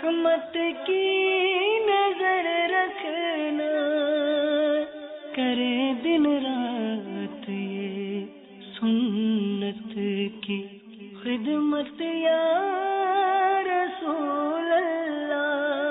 رحمت کی نظر رکھنا، کرے دن رات یہ سنت کی خدمت یا رسول اللہ۔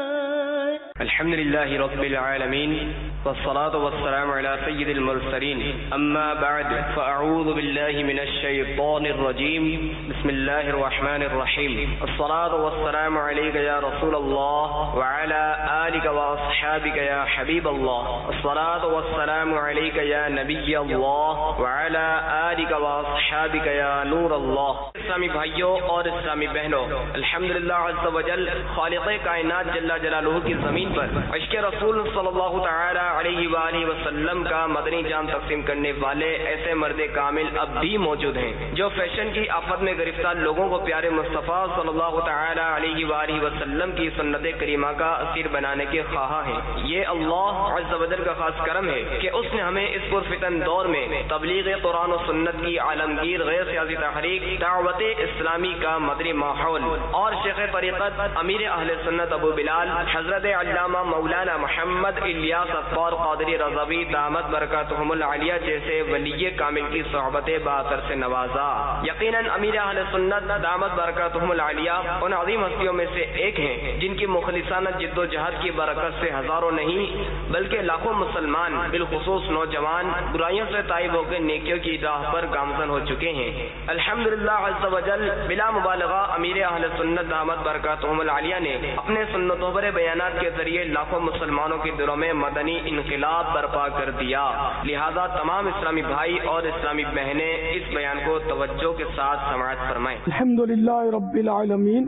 الحمد لله رب العالمين والصلاة والسلام على سيد المرسلين أما بعد فأعوذ بالله من الشيطان الرجيم بسم الله الرحمن الرحيم الصلاة والسلام عليك يا رسول الله وعلى آلك وأصحابك يا حبيب الله الصلاة والسلام عليك يا نبي الله وعلى آلك وأصحابك يا نور الله۔ اسلامی بھائیوں اور اسلامی بہنوں، الحمدللہ عز وجل خالق کائنات جل جلالہ کی زمین پر عشق رسول صلی اللہ تعالی علیہ وآلہ وسلم کا مدنی جام تقسیم کرنے والے ایسے مرد کامل اب بھی موجود ہیں جو فیشن کی آفت میں گرفتار لوگوں کو پیارے مصطفیٰ صلی اللہ تعالی علیہ وآلہ وسلم کی سنت کریمہ کا اسیر بنانے کے خواہاں ہیں۔ یہ اللہ عز وجل کا خاص کرم ہے کہ اس نے ہمیں اس پرفتن دور میں تبلیغ قرآن و سنت کی عالمگیر غیر سیاسی تحریک دعوت اسلامی کا مدنی ماحول اور شیخ طریقت امیر اہل سنت ابو بلال حضرت علامہ مولانا محمد الیاس اطہار قادری رضوی دامت برکاتہم العالیہ جیسے ولی کامل کی صحبت باطر سے نوازا۔ یقیناً امیر اہل سنت دامت برکاتہم العالیہ ان عظیم ہستیوں میں سے ایک ہیں جن کی مخلصانہ جد و جہد کی برکت سے ہزاروں نہیں بلکہ لاکھوں مسلمان بالخصوص نوجوان برائیوں سے تائب ہو کے نیکیوں کی راہ پر گامزن ہو چکے ہیں۔ الحمدللہ عز وجل بلا مبالغہ امیر اہل سنت دامت برکاتہم العالیہ نے اپنے سنتوں پر بیانات کے ذریعے لاکھوں مسلمانوں کے دلوں میں مدنی انقلاب برپا کر دیا۔ لہذا تمام اسلامی بھائی اور اسلامی بہنیں اس بیان کو توجہ کے ساتھ سماعت فرمائیں۔ الحمدللہ رب العالمین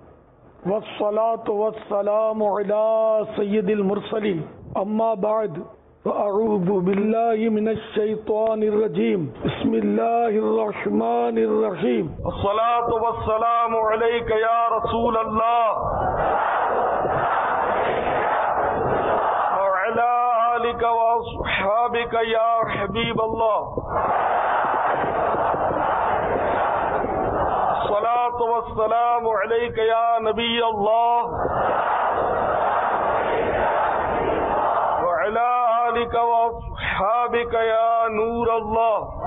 والصلاة والسلام علی سید المرسلین اما بعد فاعوذ باللہ من الشیطان الرجیم بسم اللہ الرحمن الرحیم الصلاة والسلام علیک یا رسول اللہ وعلی آلک واصحابک یا حبیب اللہ الصلاة والسلام علیک یا نبی اللہ وعلی آلک واصحابک یا نور اللہ۔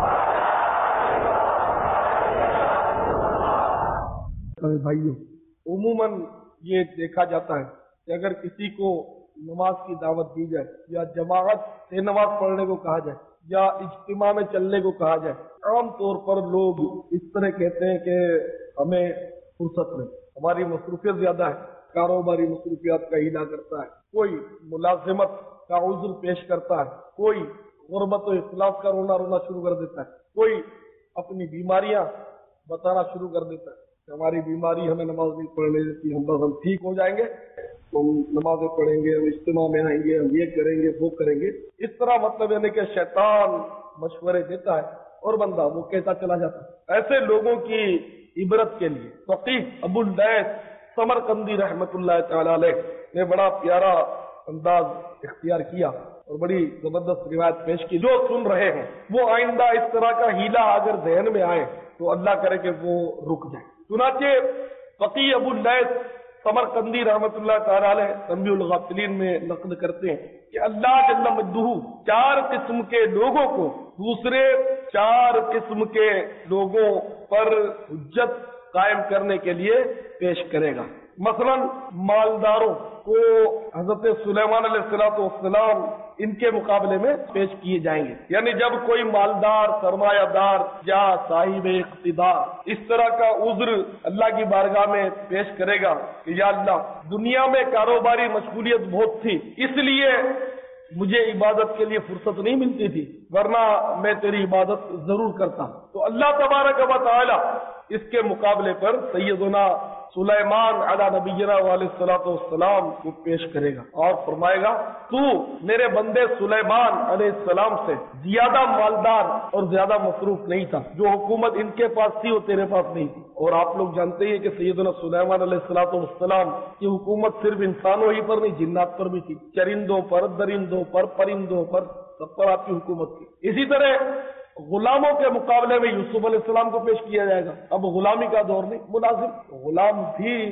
بھائیو، عموماً یہ دیکھا جاتا ہے کہ اگر کسی کو نماز کی دعوت دی جائے یا جماعت سے نماز پڑھنے کو کہا جائے یا اجتماع میں چلنے کو کہا جائے، عام طور پر لوگ اس طرح کہتے ہیں کہ ہمیں فرصت نہیں، ہماری مصروفیت زیادہ ہے، کاروباری مصروفیات کا ہیلا کرتا ہے، کوئی ملازمت کا عذر پیش کرتا ہے، کوئی غربت و افلاس کا رونا شروع کر دیتا ہے، کوئی اپنی بیماریاں بتانا شروع کر دیتا ہے کہ ہماری بیماری ہمیں نماز نہیں پڑھنے دیتی، ہم ٹھیک ہو جائیں گے تو ہم نمازیں پڑھیں گے، ہم اجتماع میں آئیں گے، ہم یہ کریں گے وہ کریں گے۔ اس طرح مطلب یعنی کہ شیطان مشورے دیتا ہے اور بندہ وہ کہتا چلا جاتا ہے۔ ایسے لوگوں کی عبرت کے لیے فقیہ ابو اللیث سمرقندی رحمت اللہ تعالی علیہ نے بڑا پیارا انداز اختیار کیا اور بڑی زبردست روایت پیش کی۔ جو سن رہے ہیں وہ آئندہ اس طرح کا ہیلا اگر ذہن میں آئے تو اللہ کرے کہ وہ رک جائے۔ چنانچہ فقیہ ابو اللیث سمرقندی رحمت اللہ تعالی علیہ تنبیہ الغافلین میں نقل کرتے ہیں کہ اللہ جل مجدہ 4 قسم کے لوگوں کو دوسرے 4 قسم کے لوگوں پر حجت قائم کرنے کے لیے پیش کرے گا۔ مثلا مالداروں کو حضرت سلیمان علیہ السلام ان کے مقابلے میں پیش کیے جائیں گے، یعنی جب کوئی مالدار سرمایہ دار یا صاحب اقتدار اس طرح کا عذر اللہ کی بارگاہ میں پیش کرے گا کہ یا اللہ دنیا میں کاروباری مشغولیت بہت تھی اس لیے مجھے عبادت کے لیے فرصت نہیں ملتی تھی ورنہ میں تیری عبادت ضرور کرتا، تو اللہ تبارک و تعالی اس کے مقابلے پر سیدنا سلیمان علی نبینا علیہ الصلوۃ والسلام کو پیش کرے گا اور فرمائے گا تو میرے بندے سلیمان علیہ السلام سے زیادہ مالدار اور زیادہ مصروف نہیں تھا، جو حکومت ان کے پاس تھی وہ تیرے پاس نہیں تھی۔ اور آپ لوگ جانتے ہیں کہ سیدنا سلیمان علیہ الصلوۃ والسلام کی حکومت صرف انسانوں ہی پر نہیں جنات پر بھی تھی، چرندوں پر، درندوں پر، پرندوں پر، سب پر آپ کی حکومت تھی۔ اسی طرح غلاموں کے مقابلے میں یوسف علیہ السلام کو پیش کیا جائے گا۔ اب غلامی کا دور نہیں، ملازم غلام بھی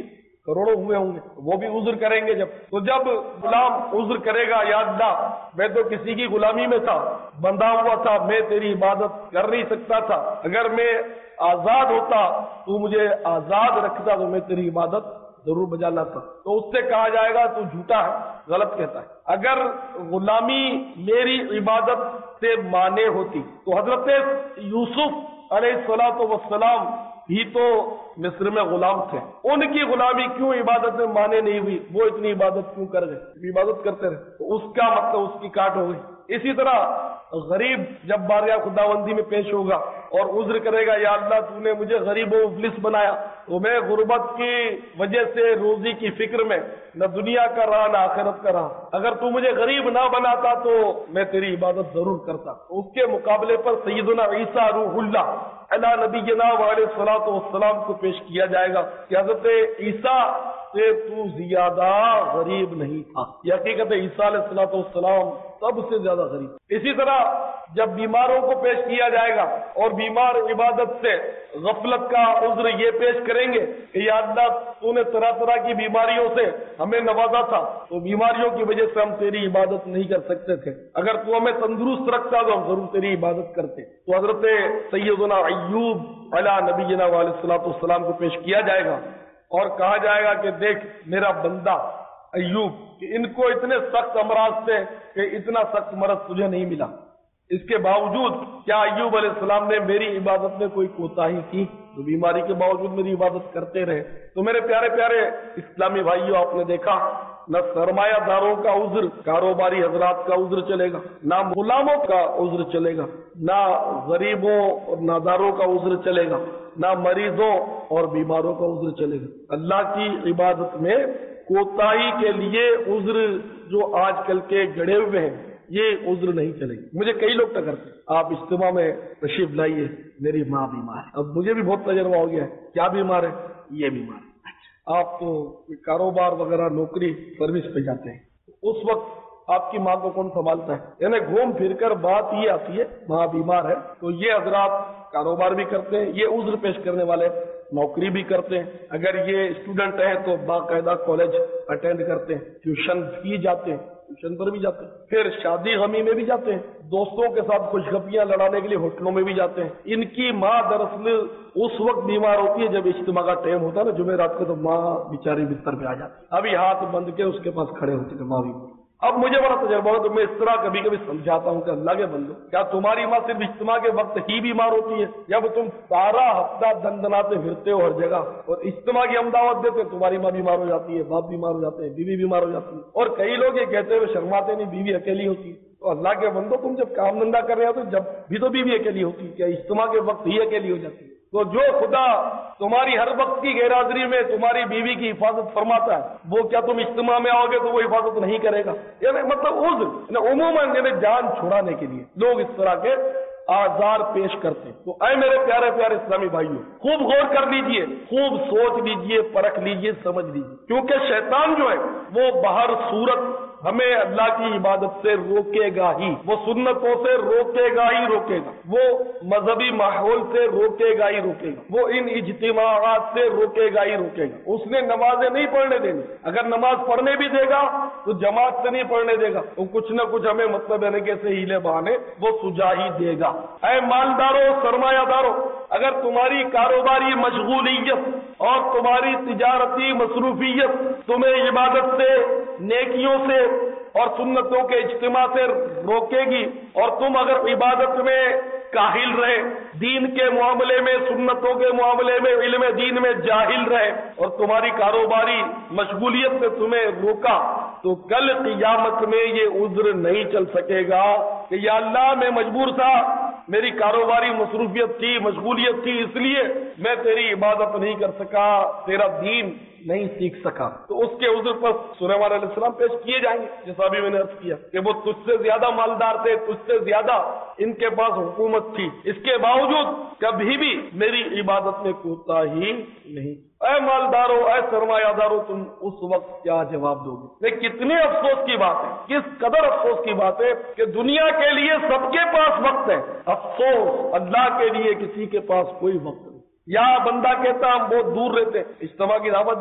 करोड़ों हुए होंगे, वो भी उज्र करेंगे तो जब गुलाम उज्र करेगा, या अल्लाह मैं तो किसी की गुलामी में था, बंधा हुआ था, मैं तेरी इबादत कर नहीं सकता था, अगर मैं आजाद होता तू मुझे आजाद रखता तो मैं तेरी इबादत जरूर बजा लाता, तो उससे कहा जाएगा तू झूठा है, गलत कहता है। अगर गुलामी मेरी इबादत से माने होती तो हजरत यूसुफ अलैहिस्सलातु वस्सलाम भी तो मिस्र में गुलाम थे, उनकी गुलामी क्यों इबादत में माने नहीं हुई, वो इतनी इबादत क्यों कर गए, इबादत करते रहे, तो उसका मतलब उसकी काट हो गई। इसी तरह गरीब जब बारगाह खुदावंदी में पेश होगा और उज्र करेगा, या अल्लाह तूने मुझे गरीब व मुफलिस बनाया, तो मैं गुर्बत की वजह से रोजी की फिक्र में न दुनिया का रहा न आखिरत का रहा, अगर तू मुझे गरीब ना बनाता तो मैं तेरी इबादत जरूर करता। तो उसके मुकाबले पर सैयदुना ईसा रूहुल्लाह अला नबीना व अलैहिस्सलातु वस्सलाम को पेश किया जाएगा कि हजरत ईसा से तू ज्यादा गरीब नहीं था। ये हकीकत है, ईसा अलैहिस्सलातु वस्सलाम सबसे ज्यादा गरीब। इसी तरह जब बीमारों को पेश किया जाएगा और बीमार इबादत से गफलत का उज्र ये पेश करेंगे कि या अल्लाह तूने तरह तरह की बीमारियों से हमें नवाजा था, तो बीमारियों की वजह से हम तेरी इबादत नहीं कर सकते थे, अगर तू हमें तंदुरुस्त रखता तो हम जरूर तेरी इबादत करते। तो हजरत सैयदना अय्यूब अला नबीना व अलैहिस्सलातु वस्सलाम को पेश किया जाएगा और कहा जाएगा कि देख मेरा बंदा अय्यूब, कि इनको इतने सख्त अमराज थे कि इतना सख्त मर्ज तुझे नहीं मिला, इसके बावजूद क्या अय्यूब अलैहिस्सलाम ने मेरी इबादत में कोई कोताही की, तो बीमारी के बावजूद मेरी इबादत करते रहे। तो मेरे प्यारे प्यारे इस्लामी भाइयों, आपने देखा न सरमायादारों का उज्र, कारोबारी हजरात का उज्र चलेगा, ना गुलामों का उज्र चलेगा, ना गरीबों और नादारों का उज्र चलेगा, ना मरीजों और बीमारों का उज्र चलेगा। अल्लाह की इबादत में कोताही के लिए उज्र जो आजकल के गड़े हुए हैं, ये उज्र नहीं चलेगी। मुझे कई लोग टकरते, आप इज्तिमा में तशरीफ लाइए, मेरी माँ बीमार है। अब मुझे भी बहुत तजर्बा हो गया है, क्या बीमार है, ये बीमार है। अच्छा, आप तो कारोबार वगैरह नौकरी सर्विस पे जाते हैं, उस वक्त आपकी माँ को कौन संभालता है, यानी घूम फिर कर बात ये आती है माँ बीमार है, तो ये हजरात कारोबार भी करते हैं, ये उज्र पेश करने वाले नौकरी भी करते हैं, अगर ये स्टूडेंट है तो बाकायदा कॉलेज अटेंड करते हैं, ट्यूशन भी जाते हैं, ट्यूशन पर भी जाते हैं, फिर शादी गमी में भी जाते हैं, दोस्तों के साथ खुशखबरियां लड़ाने के लिए होटलों में भी जाते हैं। इनकी माँ दरअसल उस वक्त बीमार होती है जब इज्तिमा का टाइम होता है ना, जुमेरात को, तो माँ बेचारी बिस्तर पे आ जाती है, अभी हाथ बंद के उसके पास खड़े होते हैं माँ भी। अब मुझे बड़ा तजर्बा हो, तो मैं इस तरह कभी कभी समझाता हूँ कि अल्लाह के बंदो, क्या तुम्हारी माँ सिर्फ इज्तिमा के वक्त ही बीमार होती है, या वो तुम सारा हफ्ता दंदनाते फिरते हो हर जगह और इज्तिमा की हम दावत देते हो, तुम्हारी माँ बीमार हो जाती है, बाप बीमार हो जाते हैं, बीवी बीमार हो जाती है, और कई लोग ये कहते हुए शर्माते नहीं बीवी अकेली होती है। तो अल्लाह के बंदो, तुम जब काम धंधा कर रहे हो तो जब भी तो बीवी अकेली होती है, क्या इज्तिमा के वक्त ही अकेली हो जाती है? तो जो खुदा तुम्हारी हर वक्त की गैरहाजिरी में तुम्हारी बीवी की हिफाजत फरमाता है, वो क्या तुम इज्तिमा में आओगे तो वो हिफाजत नहीं करेगा? यानी मतलब उज्र उमूमन यानी जान छुड़ाने के लिए लोग इस तरह के आजार पेश करते हैं। तो ऐ मेरे प्यारे प्यारे इस्लामी भाइयों, खूब गौर कर लीजिए, खूब सोच लीजिए, परख लीजिए, समझ लीजिए, क्योंकि शैतान जो है वो बाहर सूरत हमें अल्लाह की इबादत से रोकेगा ही, वो सुन्नतों से रोकेगा ही रोकेगा, वो मजहबी माहौल से रोकेगा ही रोकेगा, वो इन इज्तिमाआत से रोकेगा ही रोकेगा। उसने नमाजें नहीं पढ़ने देनी, अगर नमाज पढ़ने भी देगा तो जमात से नहीं पढ़ने देगा, तो कुछ न कुछ हमें मतलब यानी कैसे हीले बहाने वो सुझा ही देगा। ऐ मालदारों, सरमायादारों, अगर तुम्हारी कारोबारी मशगूलियत और तुम्हारी तिजारती मसरूफियत तुम्हें इबादत से, नेकियों से और सुन्नतों के इज्तिमा से रोकेगी, और तुम अगर इबादत में काहिल रहे, दीन के मामले में, सुन्नतों के मामले में, इल्म दीन में जाहिल रहे, और तुम्हारी कारोबारी मशगूलियत से तुम्हें रोका, तो कल क़ियामत में ये उज्र नहीं चल सकेगा कि या अल्लाह मैं मजबूर था, मेरी कारोबारी मसरूफियत थी, मशगूलियत थी, इसलिए मैं तेरी इबादत नहीं कर सका, तेरा दीन नहीं सीख सका। तो उसके उज्र पर सुलेमान अलैहिस्सलाम पेश किए जाएंगे, जैसा अभी मैंने अर्ज किया कि वो तुझसे ज्यादा मालदार थे, तुझसे ज्यादा इनके पास हुकूमत थी, इसके बावजूद कभी भी मेरी इबादत में कोताही नहीं। ऐ मालदारों, ऐ सरमायादारों, तुम उस वक्त क्या जवाब दोगे? कितने अफसोस की बात है, किस कदर अफसोस की बात है कि दुनिया के लिए सबके पास वक्त है, अफसोस अल्लाह के लिए किसी के पास कोई वक्त नहीं। या बंदा कहता हम बहुत दूर रहते हैं, इज्तिमा की दावत दो,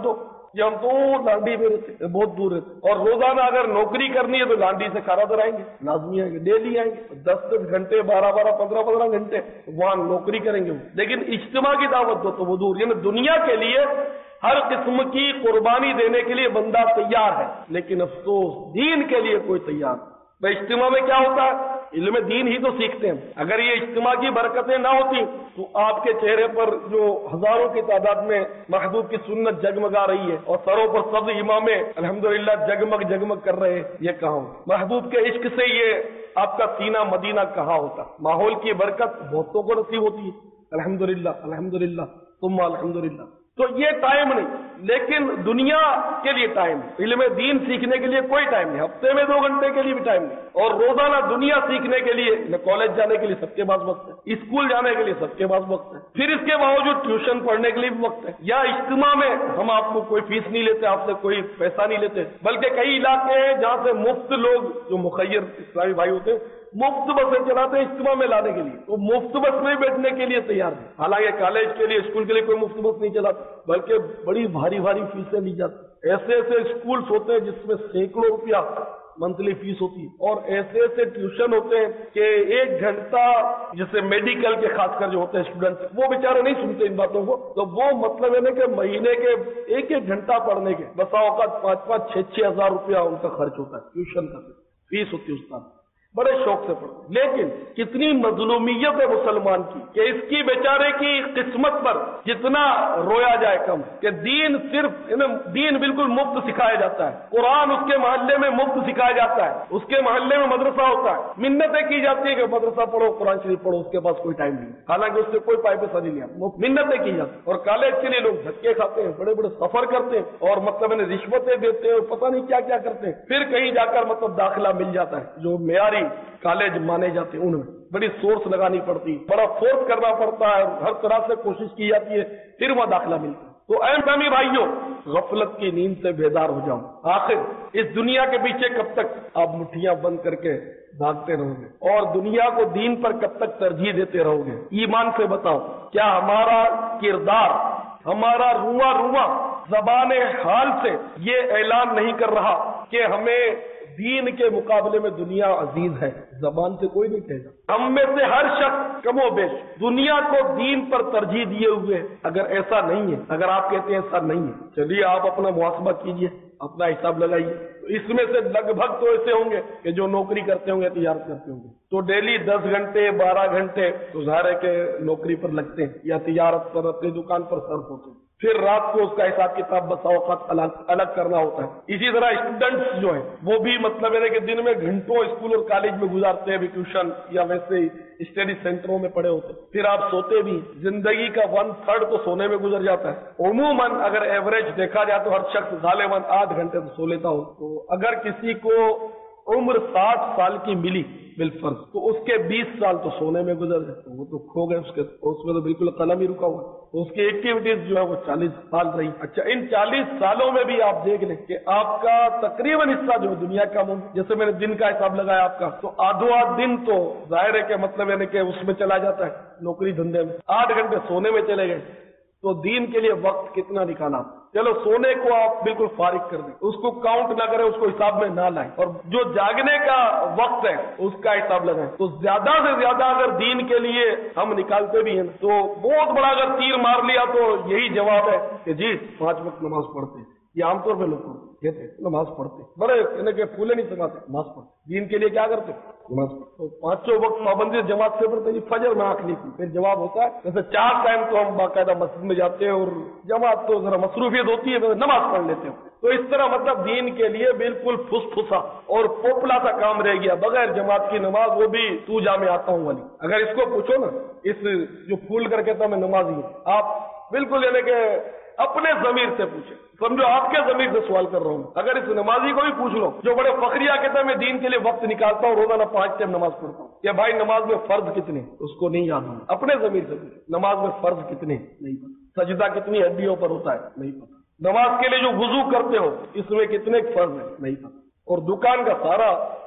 कि हम तो लांडी में रहते, बहुत दूर रहते, और रोजाना अगर नौकरी करनी है तो लांडी से खारादर आएंगे, लाजमी आएंगे, डेली आएंगे, 10-10 घंटे, 12-12, 15-15 घंटे वहां नौकरी करेंगे। लेकिन इज्तिमा की दावत दो तो वो दूर। यानी दुनिया के लिए हर किस्म की कुर्बानी देने के लिए बंदा तैयार है, लेकिन अफसोस दीन के लिए कोई तैयार नहीं। तो इज्तिमा में क्या होता है, इल्म दीन ही तो सीखते हैं। अगर ये इज्तिमा की बरकतें ना होती तो आपके चेहरे पर जो हजारों की तादाद में महबूब की सुन्नत जगमगा रही है और सरों पर सब इमामे अल्हम्दुलिल्लाह जगमग जगमग कर रहे हैं, ये कहाँ हो? महबूब के इश्क से ये आपका सीना मदीना कहाँ होता? माहौल की बरकत बहुतों को नसीब होती है, अल्हम्दुलिल्लाह अल्हम्दुलिल्लाह तुम अल्हम्दुलिल्लाह। तो ये टाइम नहीं, लेकिन दुनिया के लिए टाइम, इल्म दीन सीखने के लिए कोई टाइम नहीं, हफ्ते में 2 घंटे के लिए भी टाइम नहीं, और रोजाना दुनिया सीखने के लिए कॉलेज जाने के लिए सबके पास वक्त है, स्कूल जाने के लिए सबके पास वक्त है, फिर इसके बावजूद ट्यूशन पढ़ने के लिए भी वक्त है। या इज्तिमा में हम आपको कोई फीस नहीं लेते, आपसे कोई पैसा नहीं लेते, बल्कि कई इलाके हैं जहाँ से मुफ्त लोग जो मुखय्यर इस्लामी भाई होते हैं मुफ्त बसें चलाते हैं इज्तिमा में लाने के लिए, तो मुफ्त बस में बैठने के लिए तैयार है। हालांकि कॉलेज के लिए, स्कूल के लिए कोई मुफ्त बस नहीं चलाता, बल्कि बड़ी भारी भारी फीसें ली जाती। ऐसे ऐसे स्कूल्स होते हैं जिसमें सैकड़ों रुपया मंथली फीस होती है, और ऐसे ऐसे ट्यूशन होते हैं कि 1 घंटा, जैसे मेडिकल के खासकर जो होते हैं स्टूडेंट्स, वो बेचारे नहीं सुनते इन बातों को, तो वो मतलब है ना कि महीने के 1-1 घंटा पढ़ने के बसा औकात 5-5, 6-6 हजार रुपया उनका खर्च होता है, ट्यूशन का फीस होती है उसका, बड़े शौक से पढ़ते। लेकिन कितनी मजलूमियत है मुसलमान की कि इसकी बेचारे की किस्मत पर जितना रोया जाए कम, कि दीन सिर्फ दीन बिल्कुल मुफ्त सिखाया जाता है, कुरान उसके मोहल्ले में मुफ्त सिखाया जाता है, उसके मोहल्ले में मदरसा होता है, मिन्नतें की जाती है कि मदरसा पढ़ो, कुरान शरीफ पढ़ो, उसके पास कोई टाइम नहीं, हालांकि उससे कोई पैसा नहीं लिया, मिन्नतें की जाती। और कॉलेज के लिए लोग धक्के खाते हैं, बड़े बड़े सफर करते हैं, और मतलब रिश्वतें देते हैं, पता नहीं क्या क्या करते हैं, फिर कहीं जाकर मतलब दाखिला मिल जाता है जो मेयारी कॉलेज माने जाते हैं, उनमें बड़ी सोर्स लगानी पड़ती है, बड़ा फोर्स करना पड़ता है, हर तरह से कोशिश की जाती है, फिर वहां दाखिला मिलता है। तो ऐ इस्लामी भाइयों, गफलत की नींद से बेदार हो जाओ। आखिर इस दुनिया के पीछे कब तक आप मुट्ठियां बंद करके भागते रहोगे, और दुनिया को दीन पर कब तक तरजीह देते रहोगे? ईमान से बताओ, क्या हमारा किरदार, हमारा रुआ रुआ ज़बाने हाल से ये ऐलान नहीं कर रहा कि हमें दीन के मुकाबले में दुनिया अजीज है? जबान से कोई नहीं कहेगा। हम में से हर शख्स कमो बेश दुनिया को दीन पर तरजीह दिए हुए। अगर ऐसा नहीं है, अगर आप कहते हैं ऐसा नहीं है, चलिए आप अपना मुहासबा कीजिए, अपना हिसाब लगाइए। तो इसमें से लगभग तो ऐसे होंगे कि जो नौकरी करते होंगे, तिजारत करते होंगे, तो डेली 10 घंटे 12 घंटे तो ज़ाहिर है कि नौकरी पर लगते हैं या तिजारत पर, अपनी दुकान पर सर्फ होते हैं। फिर रात को उसका हिसाब किताब बसाओकात अलग करना होता है। इसी तरह स्टूडेंट्स जो है वो भी मतलब है कि दिन में घंटों स्कूल और कॉलेज में गुजारते हैं, ट्यूशन या वैसे ही स्टडी सेंटरों में पड़े होते हैं। फिर आप सोते भी, जिंदगी का 1/3 तो सोने में गुजर जाता है। उमूमन अगर एवरेज देखा जाए तो हर शख्स गालिबन 8 घंटे तो सो लेता हो। तो अगर किसी को उम्र 60 साल की मिली बिलफर्ज, तो उसके 20 साल तो सोने में गुजर गए, तो वो तो खो गए, उसमें तो बिल्कुल कलम ही रुका हुआ। तो उसकी एक्टिविटीज जो है वो 40 साल रही। अच्छा, इन 40 सालों में भी आप देख लें कि आपका तकरीबन हिस्सा जो दुनिया का, जैसे मैंने दिन का हिसाब लगाया आपका, तो आधो दिन तो जाहिर है कि मतलब यानी कि उसमें चला जाता है, नौकरी धंधे में। 8 घंटे सोने में चले गए, तो दीन के लिए वक्त कितना निकाला? चलो सोने को आप बिल्कुल फारिग कर दें, उसको काउंट ना करें, उसको हिसाब में ना लाएं, और जो जागने का वक्त है उसका हिसाब लगाएं। तो ज्यादा से ज्यादा अगर दीन के लिए हम निकालते भी हैं तो बहुत बड़ा अगर तीर मार लिया तो यही जवाब है कि जी 5 वक्त नमाज पढ़ते हैं। ये आमतौर पर लोग कहते हैं नमाज पढ़ते, बड़े यानी कि फूले नहीं समाते, नमाज पढ़ते। दीन के लिए क्या करते? नमाज पढ़ते। तो 5 वक्त पाबंदी जमात से पढ़ते, फजर में आंख नहीं खुली। फिर जवाब होता है जैसे 4 टाइम तो हम बाकायदा मस्जिद में जाते हैं, और जमात तो जरा मसरूफियत होती है तो नमाज पढ़ लेते हैं। तो इस तरह मतलब दीन के लिए बिल्कुल फुसफुसा और पोपला सा काम रह गया, बगैर जमात की नमाज, वो भी तू जा में आता हूं वाली। अगर इसको पूछो ना, इस जो फूल करके कहता मैं नमाजी हूं, आप बिल्कुल यानी कि अपने जमीर से पूछे, समझो आपके जमीर से सवाल कर रहा हूं। अगर इस नमाजी को भी पूछ लो जो बड़े फखरिया कहता है मैं दीन के लिए वक्त निकालता हूं, रोजाना 5 टाइम नमाज पढ़ता हूं, या भाई नमाज में फर्ज कितने, उसको नहीं याद होगा। अपने जमीर से पूछे नमाज में फर्ज कितने, नहीं पता। सजदा कितनी हड्डियों पर होता है, नहीं पता। नमाज के लिए जो वुजू करते हो इसमें कितने फर्ज है, नहीं पता। और दुकान का सारा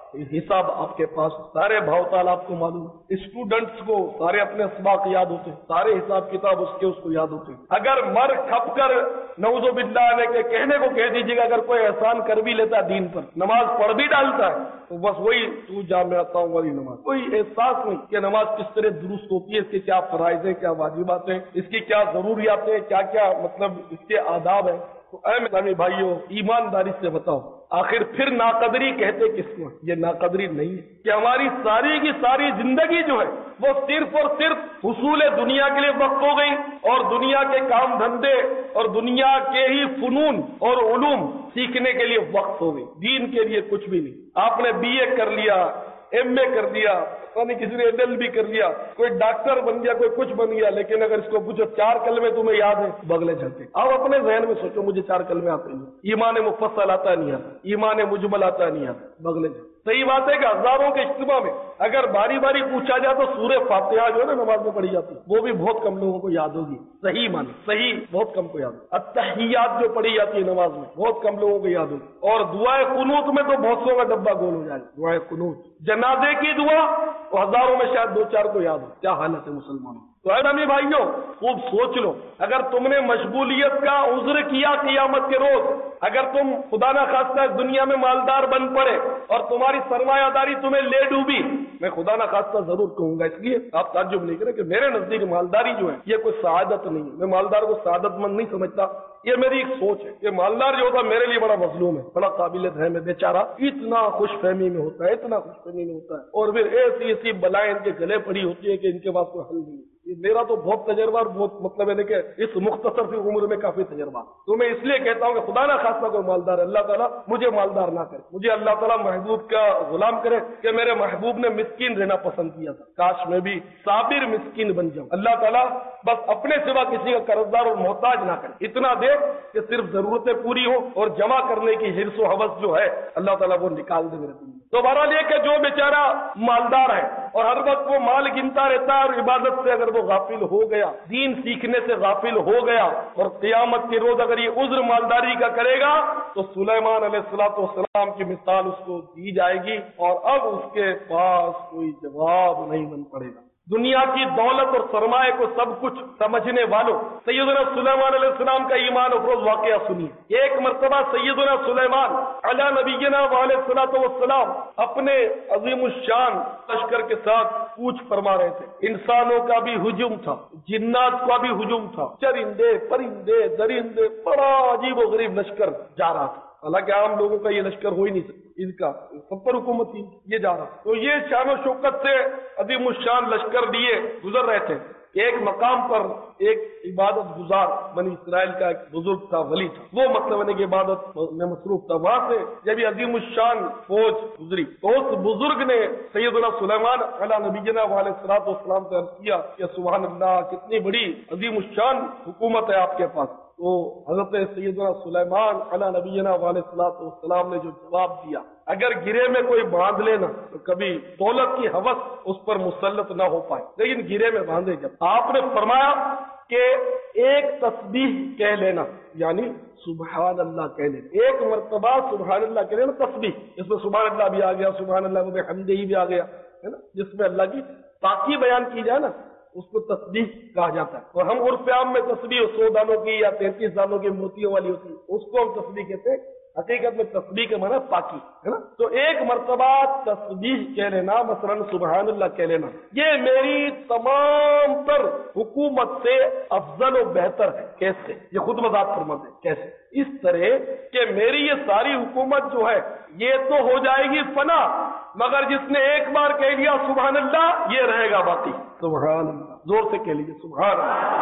हिसाब आपके पास, सारे भावताल आपको मालूम। स्टूडेंट्स को सारे अपने असबाक याद होते हैं, सारे हिसाब किताब उसको याद होते हैं। अगर मर खप कर नऊजुबिल्लाह ने के कहने को कह दीजिएगा, अगर कोई एहसान कर भी लेता दीन पर, नमाज पढ़ भी डालता है, तो बस वही तू जा मैं आता हूँ वाली नमाज, कोई एहसास नहीं कि नमाज किस तरह दुरुस्त होती है, इसके क्या फराइज है, क्या वाजिबात है, इसकी क्या जरूरियात है, क्या क्या मतलब इसके आदाब है। तो ऐ इस्लामी भाइयों, ईमानदारी से बताओ, आखिर फिर नाकदरी कहते किसको? ये नाकदरी नहीं है कि हमारी सारी की सारी जिंदगी जो है वो सिर्फ और सिर्फ हुसूल दुनिया के लिए वक्त हो गई, और दुनिया के काम धंधे और दुनिया के ही फुनून और उलूम सीखने के लिए वक्त हो गई, दीन के लिए कुछ भी नहीं। आपने बीए कर लिया, एमए कर लिया, यानी किसी ने LLB कर लिया, कोई डॉक्टर बन गया, कोई कुछ बन गया, लेकिन अगर इसको पूछो 4 कलमे तुम्हें याद है, बगले चलते। अब अपने जहन में सोचो, मुझे 4 कलमे आते नहीं, ईमान मुफस्सल आता नहीं आता, ईमान मुजमल आता नहीं आता, बगले चलते। सही बात है कि हजारों के इज्तिमा में अगर बारी बारी पूछा जाए तो सूरे फातिहा जो है ना नमाज में पढ़ी जाती है, वो भी बहुत कम लोगों को याद होगी। सही माने, सही बहुत कम को याद होगी। अत्तहियात जो पढ़ी जाती है नमाज में, बहुत कम लोगों को याद होगी। और दुआए कुनूत में तो बहुत सौ का डब्बा गोल हो जाएगा। दुआए कुनूत, जनाजे की दुआ, तो हजारों में शायद 2-4 को याद हो। क्या हालत है मुसलमानों। तो अमी भाइयों, खूब सोच लो, अगर तुमने मशगूलियत का उज्र किया कियामत के रोज, अगर तुम खुदा ना खास्ता इस दुनिया में मालदार बन पड़े और तुम्हारी सरमायादारी तुम्हें ले डूबी, मैं खुदा ना खास्ता जरूर कहूंगा, इसलिए आप ताज्जुब नहीं करें कि मेरे नजदीक मालदारी जो है ये कोई सआदत नहीं है। मैं मालदार को सआदतमंद नहीं समझता, ये मेरी एक सोच है। ये मालदार जो होता मेरे लिए बड़ा मजलूम है, बड़ा काबिल है, मैं बेचारा इतना खुशफहमी में होता है, इतना खुशफहमी में होता है, और फिर ऐसी ऐसी बलाएं इनके गले पड़ी होती है कि इनके पास कोई हल नहीं है। मेरा तो बहुत तजर्बा, बहुत मतलब है कि इस मुख्तसर सी उम्र में काफी तजर्बा। तो मैं इसलिए कहता हूं कि खुदा ना खास्ता कोई मालदार, अल्लाह ताला मुझे मालदार ना करे, मुझे अल्लाह ताला महबूब का गुलाम करे कि मेरे महबूब ने मिस्कीन रहना पसंद किया था, काश मैं भी साबिर मिस्कीन बन जाऊं। अल्लाह ताला बस अपने सिवा किसी का कर्जदार और मोहताज ना करे, इतना दे कि सिर्फ जरूरतें पूरी हो, और जमा करने की हिर्स व हवस जो है अल्लाह ताला वो निकाल दे मेरे दिल में। तो बहरहाल ये कि जो बेचारा मालदार है और हर वक्त वो माल गिनता रहता है और इबादत से अगर वो गाफिल हो गया, दीन सीखने से गाफिल हो गया, और क़यामत के रोज अगर ये उज्र मालदारी का करेगा, तो सुलेमान अलैहिस्सलाम की मिसाल उसको दी जाएगी, और अब उसके पास कोई जवाब नहीं बन पड़ेगा। दुनिया की दौलत और सरमाए को सब कुछ समझने वालों, सैयदना सुलेमान अलैहिस्सलाम का ईमान अफरोज वाकया सुनिए। एक मर्तबा सैयदना सुलेमान अला नबीना अलैहिस्सलातु वस्सलाम अपने अजीमुश्शान लश्कर के साथ कूच फरमा रहे थे। इंसानों का भी हुजूम था, जिन्नात का भी हुजूम था, चरिंदे परिंदे दरिंदे, बड़ा अजीब व गरीब लश्कर जा रहा था। हालांकि आम लोगों का ये लश्कर हो ही नहीं सकता, इनका सब पर हुकूमत थी, ये जा रहा। तो ये शान और शौकत से अजीमुश्शान लश्कर लिए गुजर रहे थे। एक मकाम पर एक इबादत गुजार बनी इसराइल का एक बुजुर्ग था, वली था, वो मतलब की इबादत में मसरूफ था। वहां से जब अजीमुश्शान फौज गुजरी तो उस बुजुर्ग ने सैयदना सुलेमान अला नबीना अलैहिस्सलातु वस्सलाम से अर्ज किया कि सुभान अल्लाह, कितनी बड़ी अजीमुश्शान हुकूमत है आपके पास। तो हजरत सैयदना सुलेमान अला नबीना अलैहिस्सलातु वस्सलाम ने जो जवाब दिया, अगर गिरे में कोई बांध लेना तो कभी दौलत की हवस उस पर मुसल्लत ना हो पाए, लेकिन गिरे में बांधे जब। आपने फरमाया कि एक तस्बीह कह लेना, यानी सुभान अल्लाह कह लेना, एक मर्तबा सुभान अल्लाह कह लेना तस्बीह, इसमें सुभान अल्लाह भी आ गया, सुभान अल्लाह में हमदही भी आ गया, है ना, जिसमें अल्लाह की ताकी बयान की जाए ना, उसको तस्बीह कहा जाता है। और हम उर्फ आम में तस्बीह 100 दानों की या 33 दानों की मोतियों वाली होती है, उसको हम तस्बीह कहते हैं। हकीकत में तस्बीह के माना पाकी, है ना। तो एक मर्तबा तस्बीह कह लेना, मसलन सुभान अल्लाह कह लेना, ये मेरी तमाम तर हुकूमत से अफजल और बेहतर है। कैसे? ये खुद वजाहत फरमाते हैं कैसे। इस तरह कि मेरी ये सारी हुकूमत जो है ये तो हो जाएगी फना, मगर जिसने एक बार कह लिया सुभान अल्लाह, ये रहेगा बाकी। सुभान अल्लाह, जोर से कह लीजिए सुभान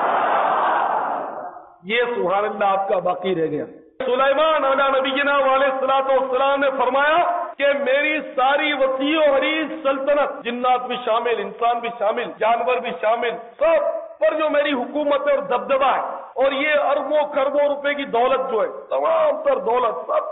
अल्लाह, ये सुभान अल्लाह आपका बाकी रह गया। सुलेमान अला नबीना अलैहिस्सलातु वस्सलाम ने फरमाया कि मेरी सारी वसीओ हरीस सल्तनत, जिन्नात भी शामिल, इंसान भी शामिल, जानवर भी शामिल, सब पर जो मेरी हुकूमत है और दबदबा है, और ये अरबों खरबों रुपए की दौलत जो है, तमाम तर दौलत, सब कुछ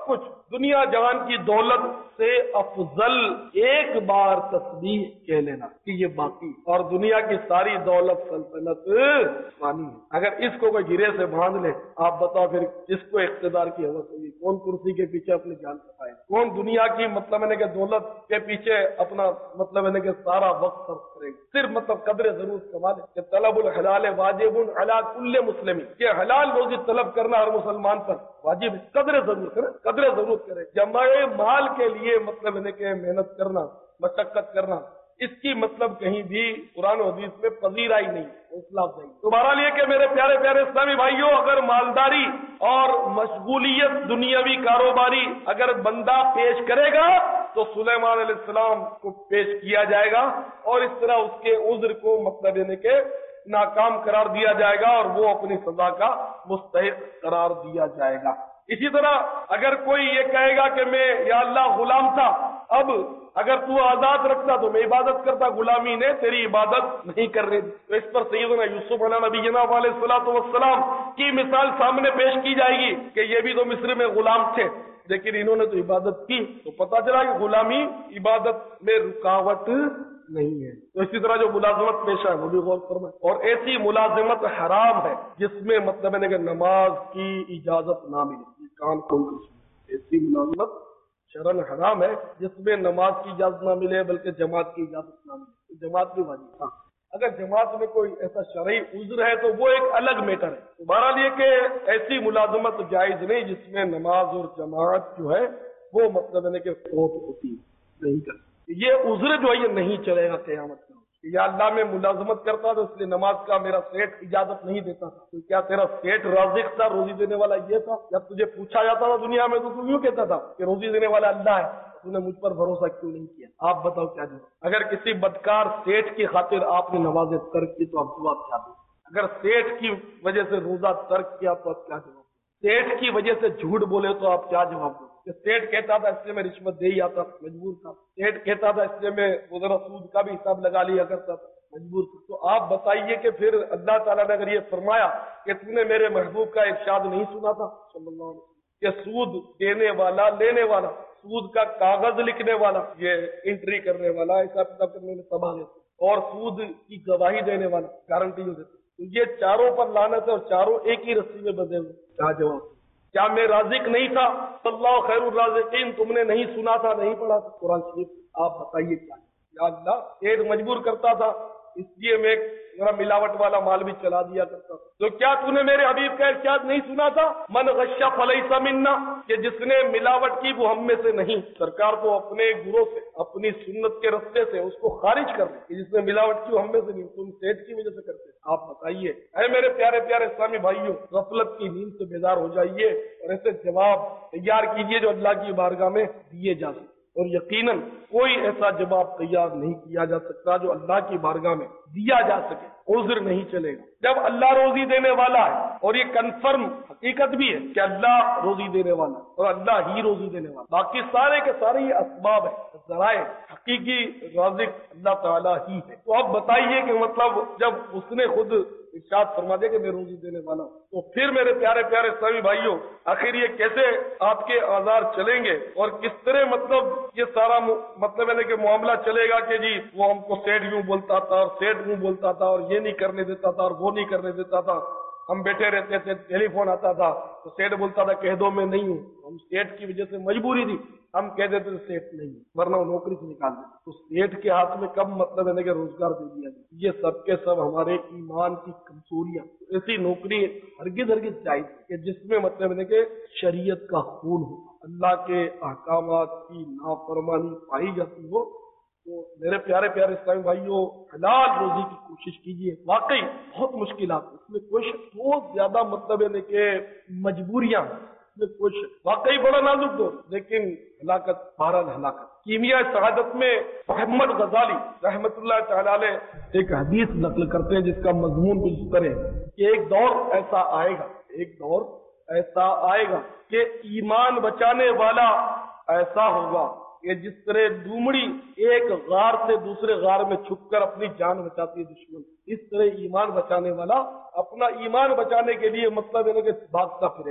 दुनिया जहान की दौलत से अफजल एक बार तस्बीह कह लेना कि ये बाकी, और दुनिया की सारी दौलत सल्तनत फानी है। अगर इसको कोई गिरे से बांध ले, आप बताओ फिर किसको इख्तिदार की हवस होगी? कौन कुर्सी के पीछे अपनी जान छुपाए? कौन दुनिया की मतलब मैंने कि दौलत के पीछे अपना मतलब मैंने कि सारा वक्त सर्फ करेगा? सिर्फ मतलब कदर जरूरत कमा ले कि तलबुल हलाल वाजिबुन अला कुल्ले मुस्लिम, कि हलाल रोजी तलब करना हर मुसलमान पर वाजिब है। कदर जरूर करे, कदर जरूर करे। जमाए माल के लिए मतलब मैंने कि मेहनत करना, मशक्कत करना, इसकी मतलब कहीं भी कुरान और हदीस में पजीराई नहीं, हौसला अफजाई। तुम्हारा लिए कि मेरे प्यारे प्यारे इस्लामी भाइयों, अगर मालदारी और मशगूलियत दुनियावी कारोबारी अगर बंदा पेश करेगा तो सुलेमान अलैहिस्सलाम को पेश किया जाएगा और इस तरह उसके उज्र को मतलब यानी के नाकाम करार दिया जाएगा और वो अपनी सजा का मुस्तहिक करार दिया जाएगा। इसी तरह अगर कोई ये कहेगा कि मैं या अल्लाह गुलाम था, अब अगर तू आजाद रखता तो मैं इबादत करता, गुलामी ने तेरी इबादत नहीं कर रही, तो इस पर सैयदना यूसुफ अला नबीना अलैहिस्सलातु वस्सलाम की मिसाल सामने पेश की जाएगी कि ये भी तो मिस्र में गुलाम थे, लेकिन इन्होंने तो इबादत की, तो पता चला कि गुलामी इबादत में रुकावट नहीं है। तो इसी तरह जो मुलाजमत पेशा है वो भी गौर फरमाए, और ऐसी मुलाजमत हराम है जिसमें मतलब है कि नमाज की इजाजत ना मिले, कान खोल कर, ऐसी मुलाजमत शरन हराम है जिसमें नमाज की इजाजत ना मिले बल्कि जमात की इजाजत ना मिले, तो जमात भी वाजिब। हाँ, अगर जमात में कोई ऐसा शरई उज्र है तो वो एक अलग मैटर है। तुम्हारा लिए कि ऐसी मुलाजमत जायज नहीं जिसमें नमाज और जमात जो है वो मतलब है कि फौत होती नहीं कर, ये उज्र जो है ये नहीं चलेगा क़यामत का। या अल्लाह में मुलाजमत करता तो इसलिए नमाज का मेरा सेठ इजाजत नहीं देता था, तो क्या तेरा सेठ राज़िक था, रोजी देने वाला ये था? जब तुझे पूछा जाता था दुनिया में तो तू यूं कहता था कि रोजी देने वाला अल्लाह है, तूने मुझ पर भरोसा क्यों नहीं किया? आप बताओ क्या जवाब? अगर किसी बदकार सेठ की खातिर आपने नमाजें तर्क की तो आप जवाब क्या दो? अगर सेठ की वजह से रोजा तर्क किया तो आप क्या जवाब? सेठ की वजह से झूठ बोले तो आप क्या जवाब दो? सेठ कहता था इसलिए मैं रिश्वत दे ही आता, मजबूर था। सेठ कहता था इसलिए मैं जरा सूद का भी हिसाब लगा लिया करता था, मजबूर था। तो आप बताइए कि फिर अल्लाह ताला ने अगर ये फरमाया कि तूने मेरे महबूब का इरशाद नहीं सुना था सल्लल्लाहु अलैहि वसल्लम कि सूद देने वाला, लेने वाला, सूद का कागज लिखने वाला, ये एंट्री करने वाला, हिसाब किताब करने में तबाह देता, और सूद की गवाही देने वाला, गारंटी जो देता, तो ये चारों पर लानत है और चारों एक ही रस्सी में बंधे हुए। क्या जवाब? क्या मैं राज़िक नहीं था? अल्लाह खैरुर राज़िकीन, तुमने नहीं सुना था, नहीं पढ़ा था कुरान शरीफ? आप बताइए क्या? या अल्लाह सेठ मजबूर करता था इसलिए मैं मेरा मिलावट वाला माल भी चला दिया करता था, तो क्या तूने मेरे हबीब का इरशाद नहीं सुना था? मन गश्शा फलैसा मिन्ना, कि जिसने मिलावट की वो हम में से नहीं। सरकार को अपने गुरों से, अपनी सुन्नत के रस्ते से उसको खारिज कर दे कि जिसने मिलावट की वो हम में से नहीं, तुम सेठ की वजह से करते। आप बताइए, ऐ मेरे प्यारे प्यारे इस्लामी भाइयों, गफलत की नींद से बेदार हो जाइए और ऐसे जवाब तैयार कीजिए जो अल्लाह की बारगाह में दिए जा सके, और यकीनन कोई ऐसा जवाब तैयार नहीं किया जा सकता जो अल्लाह की बारगाह में दिया जा सके, उज़्र नहीं चलेगा। जब अल्लाह रोजी देने वाला है, और ये कन्फर्म हकीकत भी है कि अल्लाह रोजी देने वाला और अल्लाह ही रोजी देने वाला, बाकी सारे के सारे ये असबाब है, ज़राए, हकीकी राज़िक अल्लाह ताला ही है। तो अब बताइए कि मतलब जब उसने खुद इरशाद फरमा दे कि मैं रोजी देने वाला हूं, तो फिर मेरे प्यारे प्यारे इस्लामी भाइयों, आखिर ये कैसे आपके आज़ार चलेंगे और किस तरह मतलब ये सारा मतलब है कि मामला चलेगा कि जी वो हमको सेठ यूं बोलता था और सेठ यूं बोलता था और ये नहीं करने देता था और वो नहीं करने देता था। हम बैठे रहते थे, टेलीफोन आता था तो सेठ बोलता था कह दो मैं नहीं हूं, हम सेठ की वजह से मजबूरी थी, हम कह देते थे सेठ नहीं, वरना वो नौकरी से निकाल देते। तो सेठ के हाथ में कब मतलब है कि रोजगार दे दिया जाए? ये सब के सब हमारे ईमान की कमजोरियां। ऐसी नौकरी हरगिज हरगिज जायज कि जिसमें मतलब है कि शरीयत का खून हो, अल्लाह के अहकामात की नाफरमानी पाई जाती हो। तो मेरे प्यारे प्यारे इस्लामी भाइयों, हलाल रोजी की कोशिश कीजिए। वाकई बहुत मुश्किलात, इसमें कोई बहुत ज्यादा मतलब है कि मजबूरियां, इसमें कोई वाकई बड़ा नाजुक दो, लेकिन हलाकत बहरहाल हलाकत। कीमिया शहादत में मोहम्मद गजाली रहमतुल्लाह तआला अलैह एक हदीस नकल करते हैं जिसका मजमून कुछ इस तरह है कि एक दौर ऐसा आएगा, एक दौर ऐसा आएगा कि ईमान बचाने वाला ऐसा होगा कि जिस तरह डूमड़ी एक गार से दूसरे गार में छुपकर अपनी जान बचाती है दुश्मन, इस तरह ईमान बचाने वाला अपना ईमान बचाने के लिए मतलब है कि भागता फिरेगा। तो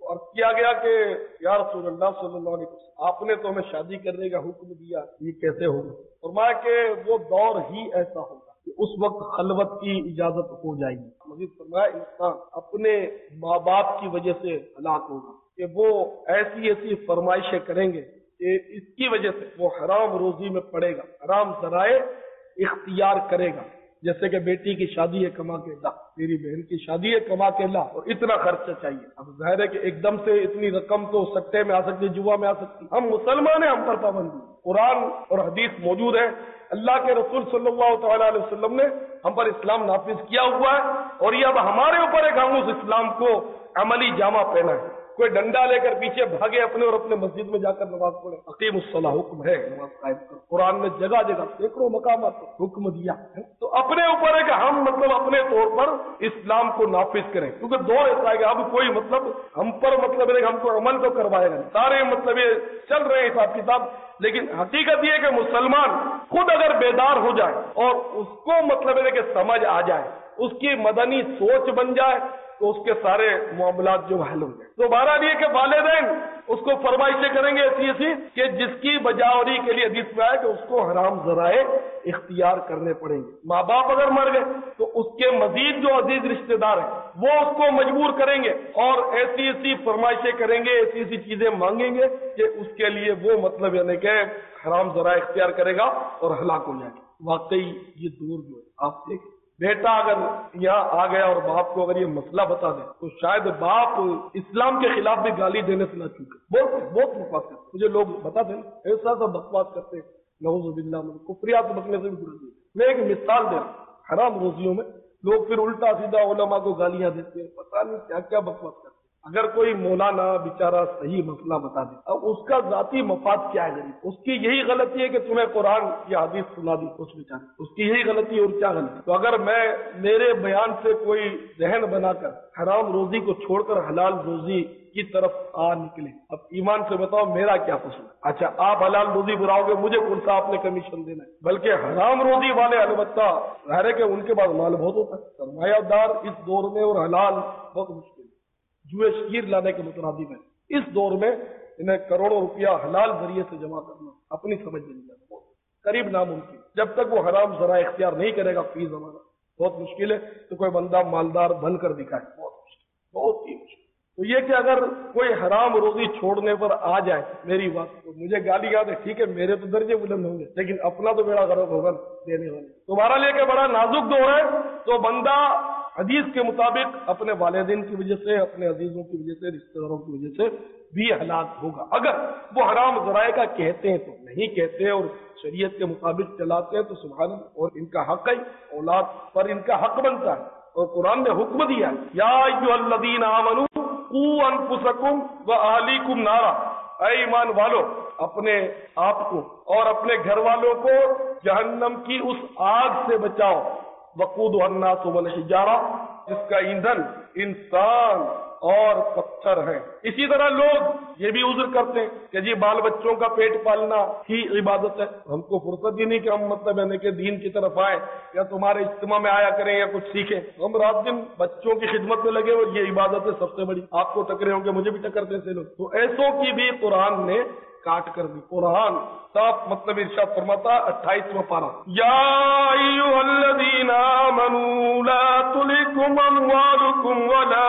اور کیا گیا کہ یا رسول اللہ صلی اللہ علیہ وسلم آپ نے تو ہمیں شادی کرنے کا حکم دیا، یہ کیسے ہوگا؟ فرمایا کہ وہ دور ہی ایسا ہوگا کہ اس وقت خلوت کی اجازت ہو جائے گی۔ مزید فرمایا انسان اپنے ماں باپ کی وجہ سے ہلاک ہوگا کہ وہ ایسی ایسی فرمائشیں کریں گے کہ اس کی وجہ سے وہ حرام روزی میں پڑے گا، حرام ذرائع اختیار کرے گا، جیسے کہ بیٹی کی شادی ہے کما کے لا، میری بہن کی شادی ہے کما کے لا، اور اتنا خرچہ چاہیے۔ اب ظاہر ہے کہ ایک دم سے اتنی رقم تو سٹے میں آ سکتی، جوا میں آ سکتی۔ ہم مسلمان ہیں، ہم پر پابندی، قرآن اور حدیث موجود ہے، اللہ کے رسول صلی اللہ تعالی علیہ وسلم نے ہم پر اسلام نافذ کیا ہوا ہے، اور یہ اب ہمارے اوپر ہے کہ ہم اس اسلام کو عملی جامہ پہنا ہے۔ کوئی ڈنڈا لے کر پیچھے بھاگے اپنے اور اپنے مسجد میں جا کر نماز پڑھے۔ اقیم الصلاۃ حکم ہے نماز قائم کرو، قرآن نے جگہ جگہ سینکڑوں مقامات پر حکم دیا ہے۔ تو اپنے اوپر ہے کہ ہم اپنے طور پر اسلام کو نافذ کریں، کیونکہ دور ایسا ہے کہ اب کوئی ہم پر ہے کہ ہم کو عمل تو کروائے گا، سارے یہ چل رہے ہیں حساب کتاب، لیکن حقیقت یہ ہے کہ مسلمان خود اگر بیدار ہو جائے اور اس کو ہے کہ سمجھ آ جائے، اس کی مدنی سوچ بن جائے، تو اس کے سارے معاملات جو حل ہوں گے۔ تو بہرحال یہ کہ والدین اس کو فرمائشیں کریں گے ایسی کہ جس کی بجاوری کے لیے حدیث میں آیا کہ اس کو حرام ذرائع اختیار کرنے پڑیں گے۔ ماں باپ اگر مر گئے تو اس کے مزید جو عزیز رشتہ دار ہیں وہ اس کو مجبور کریں گے اور ایسی ایسی فرمائشیں کریں گے، ایسی ایسی چیزیں مانگیں گے کہ اس کے لیے وہ یعنی کہ حرام ذرائع اختیار کرے گا اور ہلاک ہو جائے گا۔ واقعی یہ دور جو ہے آپ دیکھ، بیٹا اگر یہاں آ گیا اور باپ کو اگر یہ مسئلہ بتا دے تو شاید باپ اسلام کے خلاف بھی گالی دینے سے نہ چوکے۔ بہت بکواس کرتے، مجھے لوگ بتاتے ہیں ایسا سا بکواس کرتے، نعوذ باللہ من کفریات بکنے سے بھی گزرتے۔ میں ایک مثال دے رہا ہوں، حرام روزیوں میں لوگ پھر الٹا سیدھا علماء کو گالیاں دیتے ہیں، پتہ نہیں کیا کیا بکواس کرتے۔ اگر کوئی مولانا بیچارہ صحیح مسئلہ بتا دے، اب اس کا ذاتی مفاد کیا ہے غریب؟ اس کی یہی غلطی ہے کہ تمہیں قرآن کی حدیث سنا دی، اس بیچارے اس کی یہی غلطی ہے اور کیا غلطی؟ تو اگر میرے بیان سے کوئی ذہن بنا کر حرام روزی کو چھوڑ کر حلال روزی کی طرف آ نکلے، اب ایمان سے بتاؤ میرا کیا قصور؟ اچھا آپ حلال روزی بناؤ گے، مجھے کون سا آپ نے کمیشن دینا ہے؟ بلکہ حرام روزی والے البتہ ظاہر ہے کہ ان کے پاس مال بہت ہوتا ہے، سرمایہ دار اس دور میں اور حلال بہت مشکل، جوئے شیر لانے کے مترادف ہے۔ اس دور میں انہیں کروڑوں روپیہ حلال ذریعے سے جمع کرنا اپنی سمجھ میں نہیں جاتا، بہت قریب ناممکن۔ جب تک وہ حرام ذرائع اختیار نہیں کرے گا فی زمانہ بہت مشکل ہے تو کوئی بندہ مالدار بن کر دکھائے، بہت مشکل، بہت ہی مشکل۔ تو یہ کہ اگر کوئی حرام روزی چھوڑنے پر آ جائے، میری بات تو مجھے گالی یاد ہے، ٹھیک ہے میرے تو درجے بلند ہوں گے، لیکن اپنا تو میرا غرض ہوگا دینے والے۔ تمہارا لے کے بڑا نازک دور ہے، تو بندہ حدیث کے مطابق اپنے والدین کی وجہ سے، اپنے عزیزوں کی وجہ سے، رشتہ داروں کی وجہ سے بھی ہلاک ہوگا۔ اگر وہ حرام ذرائع کا کہتے ہیں تو نہیں کہتے اور شریعت کے مطابق چلاتے ہیں تو سبحان اللہ، اور ان کا حق ہے، اولاد پر ان کا حق بنتا ہے، اور قرآن نے حکم دیا ہے یا ایھا الذین آمنوا قوا انفسکم واہلیکم نارا، اے ایمان والو اپنے آپ کو اور اپنے گھر والوں کو جہنم کی اس آگ سے بچاؤ، وقودها الناس والحجارہ، جس کا ایندھن انسان اور پتھر ہے۔ اسی طرح لوگ یہ بھی عذر کرتے ہیں کہ جی بال بچوں کا پیٹ پالنا ہی عبادت ہے، ہم کو فرصت ہی نہیں کہ ہم یعنی کہ دین کی طرف آئے یا تمہارے اجتماع میں آیا کریں یا کچھ سیکھیں، ہم رات دن بچوں کی خدمت میں لگے اور یہ عبادت ہے سب سے بڑی، آپ کو ٹکرے ہوں گے مجھے بھی ٹکرتے سے لوگ، تو ایسوں کی بھی قرآن نے کاٹ کر دی۔ قرآن صاف ارشاد فرماتا 28واں پارہ، یا ایھا الذین آمنوا لا تلکم اموالکم ولا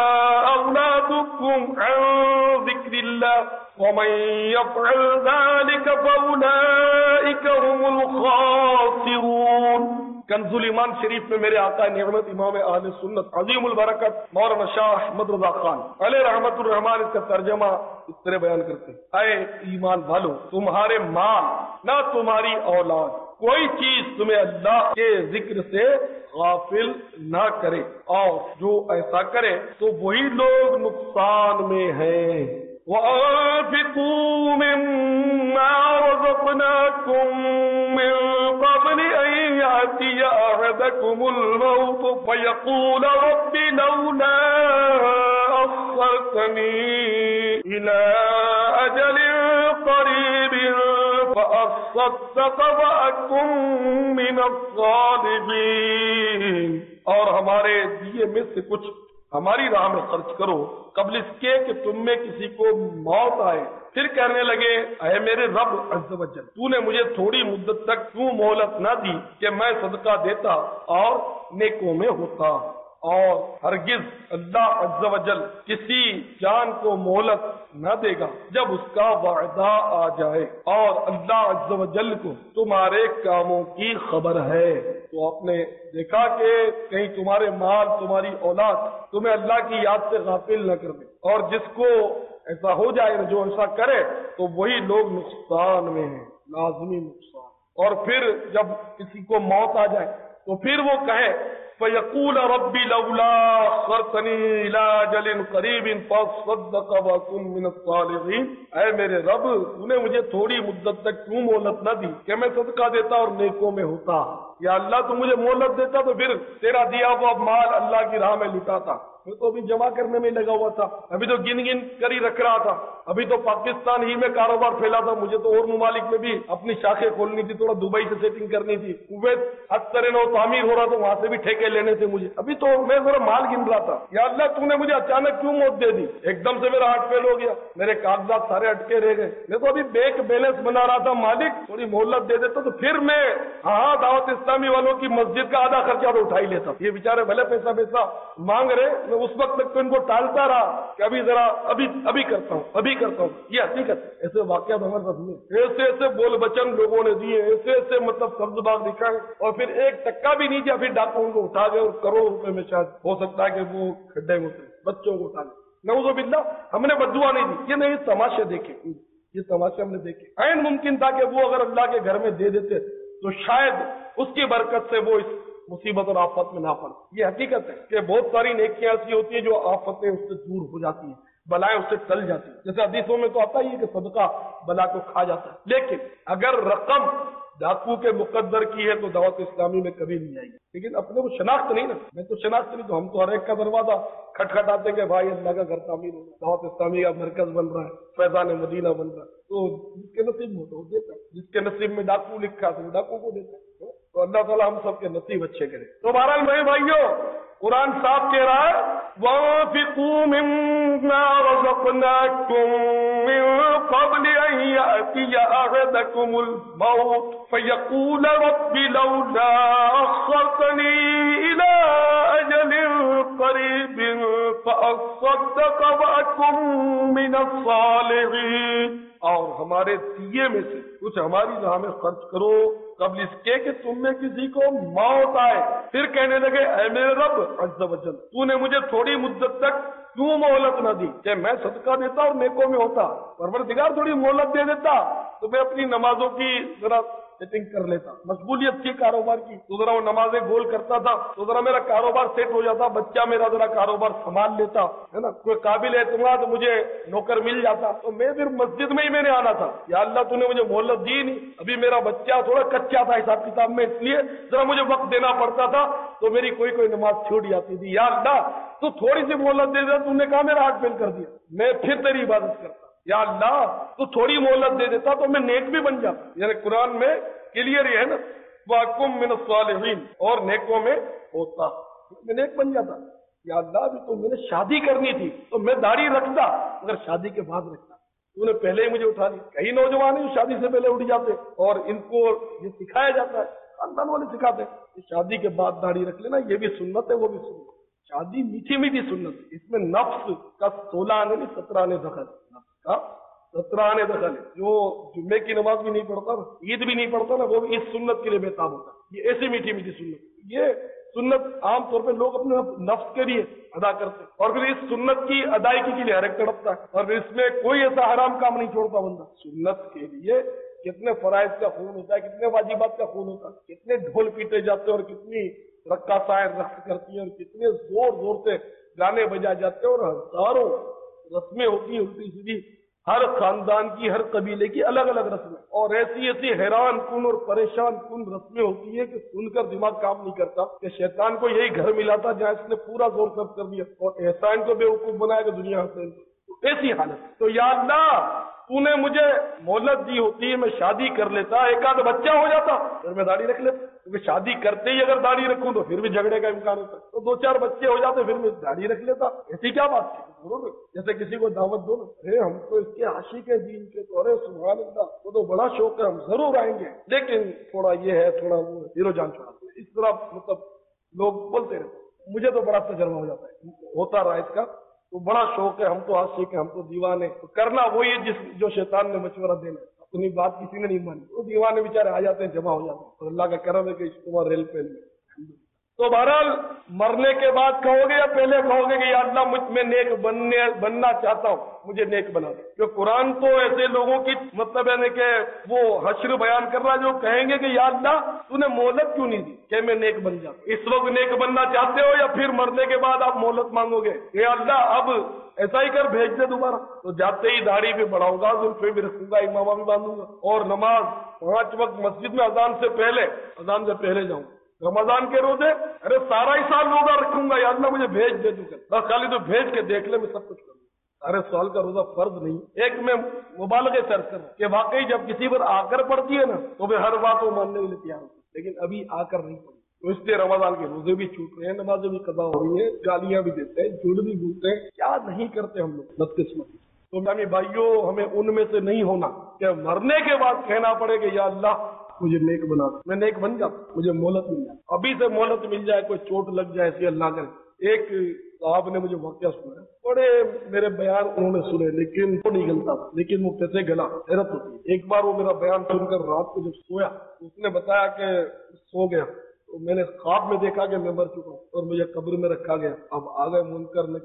اولادکم عن ذکر اللہ ومن یفعل ذلک فاولئک هم الخاسرون۔ کنز الایمان شریف میں میرے آقا نعمت امام اہل سنت عظیم البرکت مولانا شاہ احمد رضا خان علیہ رحمت الرحمان اس کا ترجمہ اس طرح بیان کرتے ہیں، اے ایمان والو تمہارے مال نہ تمہاری اولاد کوئی چیز تمہیں اللہ کے ذکر سے غافل نہ کرے، اور جو ایسا کرے تو وہی لوگ نقصان میں ہیں۔ وَأَنفِقُوا مِمَّا رَزَقْنَاكُم مِّن قَبْلِ أَن يَأْتِيَ أَحَدَكُمُ الْمَوْتُ فَيَقُولَ رَبِّ لَوْلَا أَخَّرْتَنِي إِلَىٰ أَجَلٍ قَرِيبٍ فَأَصَّدَّقَ وَأَكُن مِّنَ الصَّالِحِينَ، اور ہمارے دیے میں سے کچھ ہماری راہ میں خرچ کرو قبل اس کے کہ تم میں کسی کو موت آئے۔ پھر کہنے لگے اے میرے رب عز و جل، تو نے مجھے تھوڑی مدت تک کیوں مہلت نہ دی کہ میں صدقہ دیتا اور نیکوں میں ہوتا؟ اور ہرگز اللہ عز و جل کسی جان کو مہلت نہ دے گا جب اس کا وعدہ آ جائے، اور اللہ عز و جل کو تمہارے کاموں کی خبر ہے۔ تو آپ نے دیکھا کہ کہیں تمہارے مال، تمہاری اولاد تمہیں اللہ کی یاد سے غافل نہ کر دے، اور جس کو ایسا ہو جائے جو ایسا کرے تو وہی لوگ نقصان میں ہیں، لازمی نقصان۔ اور پھر جب کسی کو موت آ جائے تو پھر وہ کہے فَيَقُولَ رَبِّ لَوْلَا أَخَّرْتَنِي إِلَىٰ أَجَلٍ قَرِيبٍ فَأَصَّدَّقَ وَأَكُن مِّنَ الصَّالِحِينَ۔ اے میرے رب، تو نے مجھے تھوڑی مدت تک کیوں مہلت نہ دی کہ میں صدقہ دیتا اور نیکوں میں ہوتا؟ یا اللہ تو مجھے مہلت دیتا تو پھر تیرا دیا ہوا مال اللہ کی راہ میں لٹاتا، میں تو ابھی جمع کرنے میں لگا ہوا تھا، ابھی تو گن گن کر ہی رکھ رہا تھا، ابھی تو پاکستان ہی میں کاروبار پھیلا تھا، مجھے تو اور ممالک میں بھی اپنی شاخیں کھولنی تھی، تھوڑا دبئی سے سیٹنگ کرنی تھی، کویت اکثر نو تعمیر ہو رہا تھا، وہاں سے بھی ٹھیکے لینے تھے مجھے، ابھی تو میں ذرا مال گن رہا تھا۔ یا اللہ تو نے مجھے اچانک کیوں موت دے دی؟ ایک دم سے میرا ہارٹ فیل ہو گیا، میرے کاغذات سارے اٹکے رہ گئے، میں تو ابھی بینک بیلنس بنا رہا تھا، مالک تھوڑی مہلت دے دیتا تو پھر میں ہاں دعوت اسلامی والوں کی مسجد کا آدھا خرچہ تو اٹھا ہی لیتا۔ یہ بیچارے بھلے پیسہ مانگ رہے، میں اس وقت تک تو ان کو ٹالتا رہا کہ ابھی ذرا ابھی کرتا ہوں۔ یہ حقیقت ہے، ایسے واقعات ہمارے ساتھ ہوئے، ایسے بول بچن لوگوں نے دیے، ایسے مطلب سبز باغ دکھائے، اور پھر ایک ٹکا بھی نہیں دیا، پھر ڈاکو ان کو اٹھا گئے اور کروڑوں روپے میں شاید ہو سکتا ہے کہ وہ کھڈے میں اترے، بچوں کو اٹھا گئے، نعوذ باللہ۔ ہم نے بددعا نہیں دی، یہ نہیں تماشے دیکھے، یہ تماشے ہم نے دیکھے۔ عین ممکن تھا کہ وہ اگر اللہ کے گھر میں دے دیتے تو شاید اس کی برکت سے وہ اس مصیبت اور آفت میں نہ پڑ۔ یہ حقیقت ہے کہ بہت ساری نیکیاں ایسی ہوتی ہیں جو آفتیں اس سے دور ہو جاتی ہیں، بلائیں اس سے ٹل جاتی ہیں، جیسے حدیثوں میں تو آتا ہی ہے کہ صدقہ بلا کو کھا جاتا ہے، لیکن اگر رقم ڈاکو کے مقدر کی ہے تو دعوت اسلامی میں کبھی نہیں آئے گی۔ لیکن اپنے کو شناخت نہیں نا، میں تو شناخت نہیں، تو ہم تو ہر ایک کا دروازہ کھٹکھٹاتے کہ بھائی اللہ کا گھر تعمیر ہو، دعوت اسلامی کا مرکز بن رہا ہے، فیضان مدینہ بن رہا ہے، تو جس کے نصیب میں تو دیتا ہے، جس کے نصیب میں ڈاکو لکھا تو وہ ڈاکو کو دیتا ہے۔ تو اللہ تعالیٰ ہم سب کے نصیب اچھے کرے۔ تو بہرحال میرے بھائیوں، قرآن صاحب کہہ رہا ہے وَأَنفِقُوا مِمَّا رَزَقْنَاكُم مِّن قَبْلِ أَن يَأْتِيَ أَحَدَكُمُ الْمَوْتُ فَيَقُولَ رَبِّ لَوْلَا أَخَّرْتَنِي إِلَىٰ أَجَلٍ قَرِيبٍ فَأَصَّدَّقَ وَأَكُن مِّنَ الصَّالِحِينَ۔ اور ہمارے دیے میں سے کچھ ہماری راہ میں خرچ کرو قبل اس کے کہ تم میں کسی کو موت آئے۔ پھر کہنے لگے اے میرے رب عز و جل، تو نے مجھے تھوڑی مدت تک کیوں مہلت نہ دی کہ میں صدقہ دیتا اور نیکوں میں ہوتا؟ پروردگار تھوڑی مہلت دے دیتا تو میں اپنی نمازوں کی ذرا سیٹنگ کر لیتا، مشغولیت تھی کاروبار کی تو ذرا وہ نمازیں گول کرتا تھا تو ذرا میرا کاروبار سیٹ ہو جاتا، بچہ میرا ذرا کاروبار سنبھال لیتا ہے نا، کوئی قابل اعتماد مجھے نوکر مل جاتا تو میں پھر مسجد میں ہی میں نے آنا تھا۔ یا اللہ تو نے مجھے مہلت دی نہیں، ابھی میرا بچہ تھوڑا کچا تھا حساب کتاب میں، اس لیے ذرا مجھے وقت دینا پڑتا تھا تو میری کوئی نماز چھوٹ جاتی تھی۔ یا اللہ تو تھوڑی سی مہلت دے دیا، تم نے کہا میرا ہاتھ فیل کر دیا، میں پھر تیری عبادت کرتا۔ یا اللہ تو تھوڑی مہلت دے دیتا تو میں نیک بھی بن جاتا۔ یعنی قرآن میں کلیئر یہ ہے نا وَأَكُن مِّنَ الصَّالِحِينَ، اور نیکوں میں ہوتا، میں نیک بن جاتا۔ یا اللہ بھی تو میں نے شادی کرنی تھی تو میں داڑھی رکھتا، مگر شادی کے بعد رکھتا، تو نے پہلے ہی مجھے اٹھا لیا۔ کئی نوجوان ہیں شادی سے پہلے اٹھ جاتے اور ان کو یہ سکھایا جاتا ہے، خاندان والے سکھاتے ہیں کہ شادی کے بعد داڑھی رکھ لینا، یہ بھی سنت ہے وہ بھی سنت ہے۔ شادی میٹھی میٹھی سنت ہے، اس میں نفس کا 16 آنے نہیں 17 آنے دخل، نفس کا 17 آنے دخل ہے۔ جو جمعے کی نماز بھی نہیں پڑھتا نا، عید بھی نہیں پڑھتا نا، وہ بھی اس سنت کے لیے بےتاب ہوتا ہے۔ یہ ایسی میٹھی میٹھی سنت، یہ سنت عام طور پہ لوگ اپنے نفس کے لیے ادا کرتے ہیں، اور پھر اس سنت کی ادائیگی کے لیے ہر ایک تڑپتا ہے، اور پھر اس میں کوئی ایسا حرام کام نہیں چھوڑتا بندہ۔ سنت کے لیے کتنے فرائض کا خون ہوتا ہے، کتنے واجبات کا خون ہوتا ہے، کتنے ڈھول پیٹے جاتے ہیں اور کتنی رقاصائیں رقص کرتی ہیں اور کتنے زور زور سے گانے بجائے جاتے ہیں، اور ہزاروں رسمیں ہوتی ہیں الٹی سیدھی، ہر خاندان کی ہر قبیلے کی الگ الگ رسمیں، اور ایسی ایسی حیران کن اور پریشان کن رسمیں ہوتی ہیں کہ سن کر دماغ کام نہیں کرتا کہ شیطان کو یہی گھر ملا تھا جہاں اس نے پورا زور خرچ کر دیا اور احسان کو بیوقوف بنایا کہ دنیا سے ایسی حالت۔ تو یا اللہ تو نے مجھے مہلت دی ہوتی ہے، میں شادی کر لیتا، ایک آدھ بچہ ہو جاتا، پھر میں داڑھی رکھ لیتا، क्योंकि शादी करते ही अगर दाढ़ी रखूं तो फिर भी झगड़े का इम्कान होता है। तो 2-4 बच्चे हो जाते फिर मैं दाढ़ी रख लेता, ऐसी क्या बात है। जैसे किसी को दावत दो ना, अरे हम तो इसके आशिक है दीन के, तो अरे सुभान अल्लाह, तो बड़ा शौक है, हम जरूर आएंगे, लेकिन थोड़ा ये है, थोड़ा वो हीरो जान छोड़ाते हैं, इस तरह मतलब लोग बोलते रहते। मुझे तो बड़ा तजर्बा हो जाता है, होता रहा इसका, तो बड़ा शौक है, हम तो आशिक है, हम तो दीवाने। तो करना वही है जो शैतान ने मशवरा देना, अपनी बात किसी ने नहीं मानी, तो दीवाने बेचारे आ जाते हैं, जमा हो जाते हैं। और अल्लाह का करम है कि इज्तिमा रेल पे में। तो बहरहाल मरने के बाद कहोगे या पहले कहोगे कि या अल्लाह मैं नेक बनना चाहता हूँ, मुझे नेक बना दे। क्योंकि कुरान तो ऐसे लोगों की मतलब है कि वो हश्र बयान कर रहा है जो कहेंगे कि या अल्लाह तूने मोहलत क्यों नहीं दी कि मैं नेक बन जाऊं। इस वक्त नेक बनना चाहते हो या फिर मरने के बाद आप मोहलत मांगोगे, या अल्लाह अब ऐसा ही कर, भेज दे दोबारा। तो जाते ही दाढ़ी भी बढ़ाऊंगा, जुल्फे भी रखूंगा, इमामा भी बांधूंगा, और नमाज 5 वक्त मस्जिद में अजान से पहले जाऊंगा। रमजान के रोजे, अरे सारा ही साल रोजा रखूंगा, या अल्लाह मुझे भेज दे तू, बस खाली तो भेज के देख ले, मैं सब कुछ करूंगा। सारे साल का रोजा फर्ज नहीं। एक मैं मुबालगे सर्च कर कि वाकई जब किसी पर आकर पड़ती है ना तो वे हर बात को मानने के लिए तैयार होते, लेकिन अभी आकर नहीं पड़ी। तो इसलिए रमजान के रोजे भी छूट रहे हैं, नमाजें भी कदा हो रही है, गालियां भी देते हैं, झूठ भी बोलते हैं, क्या नहीं करते हम लोग, बदकिस्मती। तो मेरे भाइयों, हमें उनमें से नहीं होना कि मरने के बाद कहना पड़े कि या अल्लाह मुझे नेक बना, मैं नेक बन जाता, मुझे मोहलत मिल जाए, अभी से मोहलत मिल जाए, कोई चोट लग जाए, ऐसी अल्लाह करे। एक साहब ने मुझे वाकया सुना, बड़े मेरे बयान उन्होंने सुने, लेकिन वो नहीं गलता, लेकिन वो कैसे गला, हैरत होती। एक बार वो मेरा बयान सुनकर रात को जब सोया, उसने बताया कि सो गया तो मैंने ख्वाब में देखा कि मैं मर चुका और मुझे कब्र में रखा गया। अब आ गए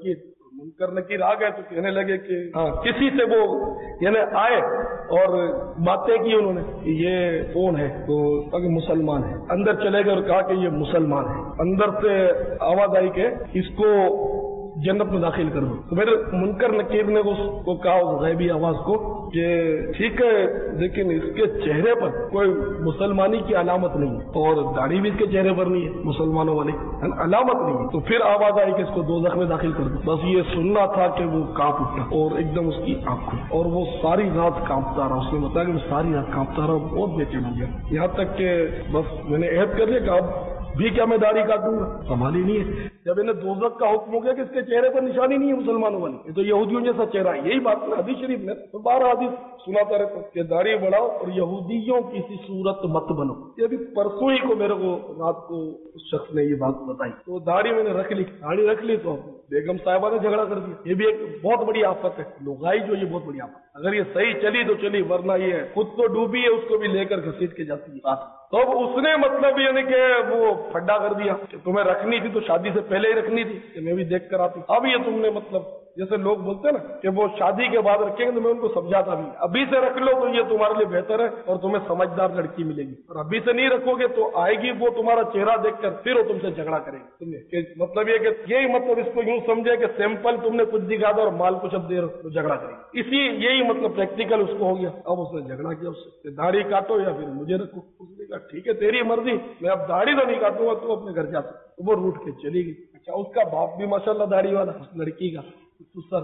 मुनकर नकीर आ गए, तो कहने लगे कि हाँ, किसी से वो यानी आए और बातें की उन्होंने, ये कौन है, तो कहा कि मुसलमान है। अंदर चले गए और कहा कि ये मुसलमान है। अंदर से आवाज आई कि इसको जन्नत में दाखिल कर दो। तो मेरे मुनकर नकीर ने उसको कहा, उस गैबी आवाज को, कि ठीक है, लेकिन इसके चेहरे पर कोई मुसलमानी की अलामत नहीं है और दाढ़ी भी इसके चेहरे पर नहीं है, मुसलमानों वाली अलामत नहीं है। तो फिर आवाज आई कि इसको दोज़ख में दाखिल कर दो। बस ये सुनना था कि वो कांप उठा और एकदम उसकी आंख खुली और वो सारी रात कांपता रहा। उसने बताया कि मैं सारी रात कांपता रहा, बहुत बेचैन हो गया, यहाँ तक कि बस मैंने ऐद कर लिया कि अब भी क्या मैं दाढ़ी काटूंगा, संभाली नहीं है। जब इन्हें दोज़ख का हुक्म हो गया कि इसके चेहरे पर निशानी नहीं है मुसलमानों वाली, ये तो यहूदियों जैसा चेहरा है, यही बात ना हदीस शरीफ में, तो 12 हदीस सुनाता रहता कि दाढ़ी बढ़ाओ और यहूदियों की सी सूरत मत बनो। ये अभी परसों ही को मेरे को रात को उस शख्स ने ये बात बताई। तो दाढ़ी मैंने रख ली तो बेगम साहिबा ने झगड़ा कर दिया। ये भी एक बहुत बड़ी आफत है, लुगाई जो, ये बहुत बड़ी आफत। अगर ये सही चली तो चली, वरना ये खुद तो डूबी है, उसको भी लेकर घसीट के जाती है। तो अब उसने मतलब यानी कि वो फड्डा कर दिया कि तुम्हें रखनी थी तो शादी से पहले ही रखनी थी, कि मैं भी देख कर आती। अब ये तुमने मतलब जैसे लोग बोलते हैं ना कि वो शादी के बाद रखेंगे, तो मैं उनको समझाता भी, अभी से रख लो तो ये तुम्हारे लिए बेहतर है और तुम्हें समझदार लड़की मिलेगी। और अभी से नहीं रखोगे तो आएगी वो तुम्हारा चेहरा देखकर, फिर वो तुमसे झगड़ा करेगी। मतलब ये कि यही मतलब इसको यूं समझे कि सैंपल तुमने कुछ दिखा दो और माल कुछ अब दे तो झगड़ा करेगी। इसी यही मतलब प्रैक्टिकल उसको हो गया। अब उसने झगड़ा किया उससे, दाढ़ी काटो या फिर मुझे रखो। उसने कहा ठीक है तेरी मर्जी, मैं अब दाढ़ी तो नहीं काटूंगा, तू अपने घर जा सकता। तो वो रूठ के चली गई। अच्छा, उसका बाप भी माशाल्लाह दाढ़ी वाला, उस लड़की का सर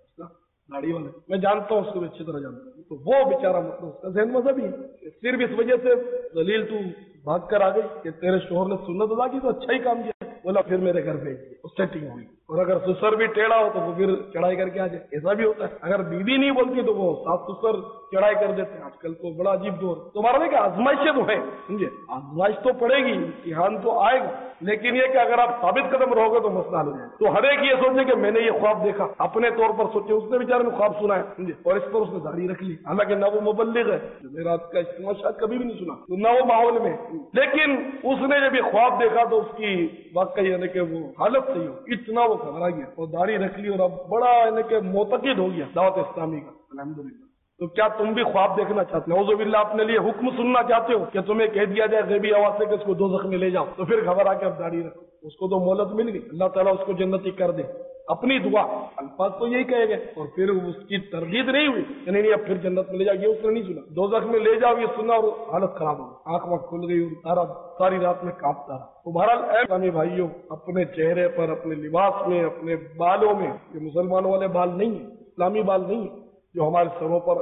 दाढ़ी वाला, मैं जानता हूँ उसको अच्छी तरह जानता हूँ। तो वो बेचारा मतलब उसका ज़हन मजहबी है, सिर्फ इस वजह से दलील तू भाग कर आ गई कि तेरे शोहर ने सुन्नत अदा की तो अच्छा ही काम किया, बोला फिर मेरे घर भेज दिया, सेटिंग हुई। और अगर ससुर भी टेढ़ा हो तो वो फिर चढ़ाई करके आ जाए, ऐसा भी होता है। अगर बीवी नहीं बोलती तो वो सास ससुर चढ़ाई कर देते हैं। आजकल तो बड़ा अजीब दौर। तुम्हारा नहीं कि आजमाइशें तो है, समझे, आजमाइश तो पड़ेगी, इम्तिहान तो आएगा, लेकिन ये कि अगर आप साबित कदम रहोगे तो मसला हो जाए। तो हर एक ये सोचे कि मैंने ये ख्वाब देखा, अपने तौर पर सोचे, उसने बेचारे ने ख्वाब सुना है, समझे, और इस पर उसने दाढ़ी रख ली। हालांकि ना वो मुबल्लिग है, रात का इस्तेमाल शायद कभी भी नहीं सुना, तो ना वो माहौल में, लेकिन उसने जब ये ख्वाब देखा तो उसकी वाकई यानी कि वो हालत सही हो, इतना वो घबरा गया और दाढ़ी रख ली और अब बड़ा यानी कि मोतकिद हो गया दावत इस्लामी का, अल्हम्दुलिल्लाह। तो क्या तुम भी ख्वाब देखना चाहते हो, नऊज़ुबिल्लाह अपने लिए हुक्म सुनना चाहते हो कि तुम्हें कह दिया जाए गैबी आवाज से कि इसको दोज़ख में ले जाओ, तो फिर घबरा के अब दाढ़ी रखो। उसको तो मोहलत मिल गई, अल्लाह ताला उसको जन्नती कर दे, अपनी दुआ, अल्फाज तो यही कहेंगे। और फिर उसकी तरगीब नहीं हुई, नहीं अब फिर जन्नत में ले जाओ, ये उसने नहीं सुना, दोज़ख में ले जाओ ये सुना और हालत खराब हो गई, आंख वाँख खुल गई और सारी रात में कांपता रहा। तो बहरहाल इस्लामी भाइयों, अपने चेहरे पर, अपने लिबास में, अपने बालों में, ये मुसलमानों वाले बाल नहीं है, इस्लामी बाल नहीं है जो हमारे सरों पर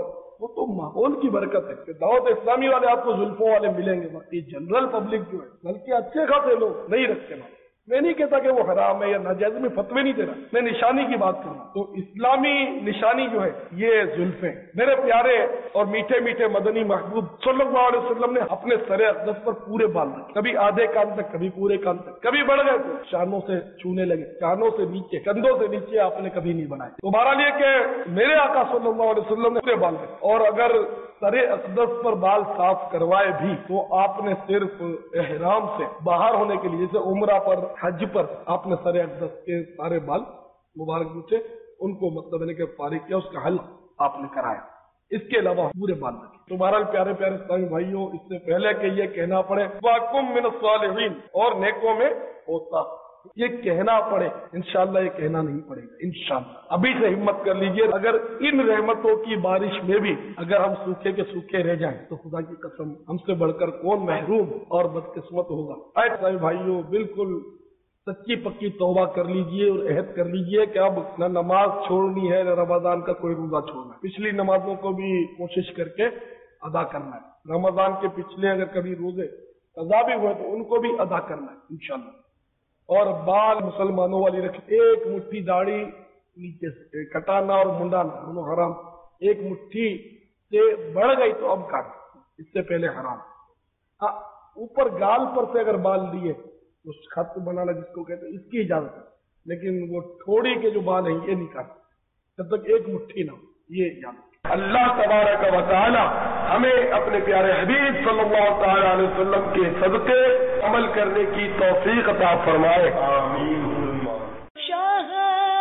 وہ تو ماحول کی برکت ہے کہ دعوت اسلامی والے آپ کو زلفوں والے ملیں گے، باقی جنرل پبلک جو ہے بلکہ اچھے خاصے لوگ نہیں رکھتے نا. میں نہیں کہتا کہ وہ حرام ہے یا ناجائز، میں فتوی نہیں دے رہا، میں نشانی کی بات کر رہا ہوں. تو اسلامی نشانی جو ہے یہ زلفیں. میرے پیارے اور میٹھے میٹھے مدنی محبوب صلی اللہ علیہ وسلم نے اپنے سر اقدس پر پورے بال رکھے، کبھی آدھے کان تک، کبھی پورے کان تک، کبھی بڑھ گئے تو شانوں سے چھونے لگے، کانوں سے نیچے، کندھوں سے نیچے آپ نے کبھی نہیں بنائے. تو بہرحال یہ کہ میرے آقا صلی اللہ علیہ وسلم نے پورے بال رکھے، اور اگر سر اقدس پر بال صاف کروائے بھی تو آپ نے صرف احرام سے باہر ہونے کے لیے، جیسے عمرہ پر، حج پر آپ نے سر اقدس کے سارے بال مبارک مجھے ان کو مطلب کہ فارغ کیا، اس کا حل آپ نے کرایا، اس کے علاوہ پورے بال رکھے. تو بہرحال پیارے پیارے اسلامی بھائیوں، اس سے پہلے کہ یہ کہنا پڑے وَأَكُن مِّنَ الصَّالِحِينَ اور نیکوں میں ہوتا، یہ کہنا پڑے، انشاءاللہ یہ کہنا نہیں پڑے گا انشاءاللہ. ابھی سے ہمت کر لیجئے. اگر ان رحمتوں کی بارش میں بھی اگر ہم سوکھے کے سوکھے رہ جائیں تو خدا کی قسم ہم سے بڑھ کر کون محروم اور بدقسمت ہوگا. اے اسلامی بھائیوں، بالکل سچی پکی توبہ کر لیجئے اور عہد کر لیجئے کہ اب نہ نماز چھوڑنی ہے، نہ رمضان کا کوئی روزہ چھوڑنا ہے. پچھلی نمازوں کو بھی کوشش کر کے ادا کرنا ہے. رمضان کے پچھلے اگر کبھی روزے قضا بھی ہوئے تو ان کو بھی ادا کرنا ہے انشاءاللہ. اور بال مسلمانوں والی رکھ، ایک مٹھی داڑھی نیچے سے کٹانا اور منڈانا دونوں حرام. ایک مٹھی سے بڑھ گئی تو اب کاٹ، اس سے پہلے حرام. اوپر گال پر سے اگر بال دیے، اس خط بنانا جس کو کہتے ہیں، اس کی اجازت ہے، لیکن وہ ٹھوڑی کے جو بال ہیں یہ نہیں کاٹتے جب تک ایک مٹھی نہ ہو، یہ اجازت. اللہ تبارک و تعالی ہمیں اپنے پیارے حبیب صلی اللہ تعالی علیہ وسلم کے صدقے عمل کرنے کی توفیق عطا فرمائے. آمین. شاہ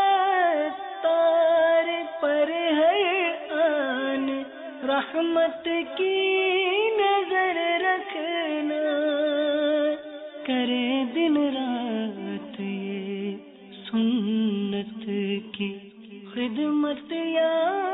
تار پر ہے آن رحمت کی نظر رکھنا، کرے دن رات یہ سنت کی خدمت یا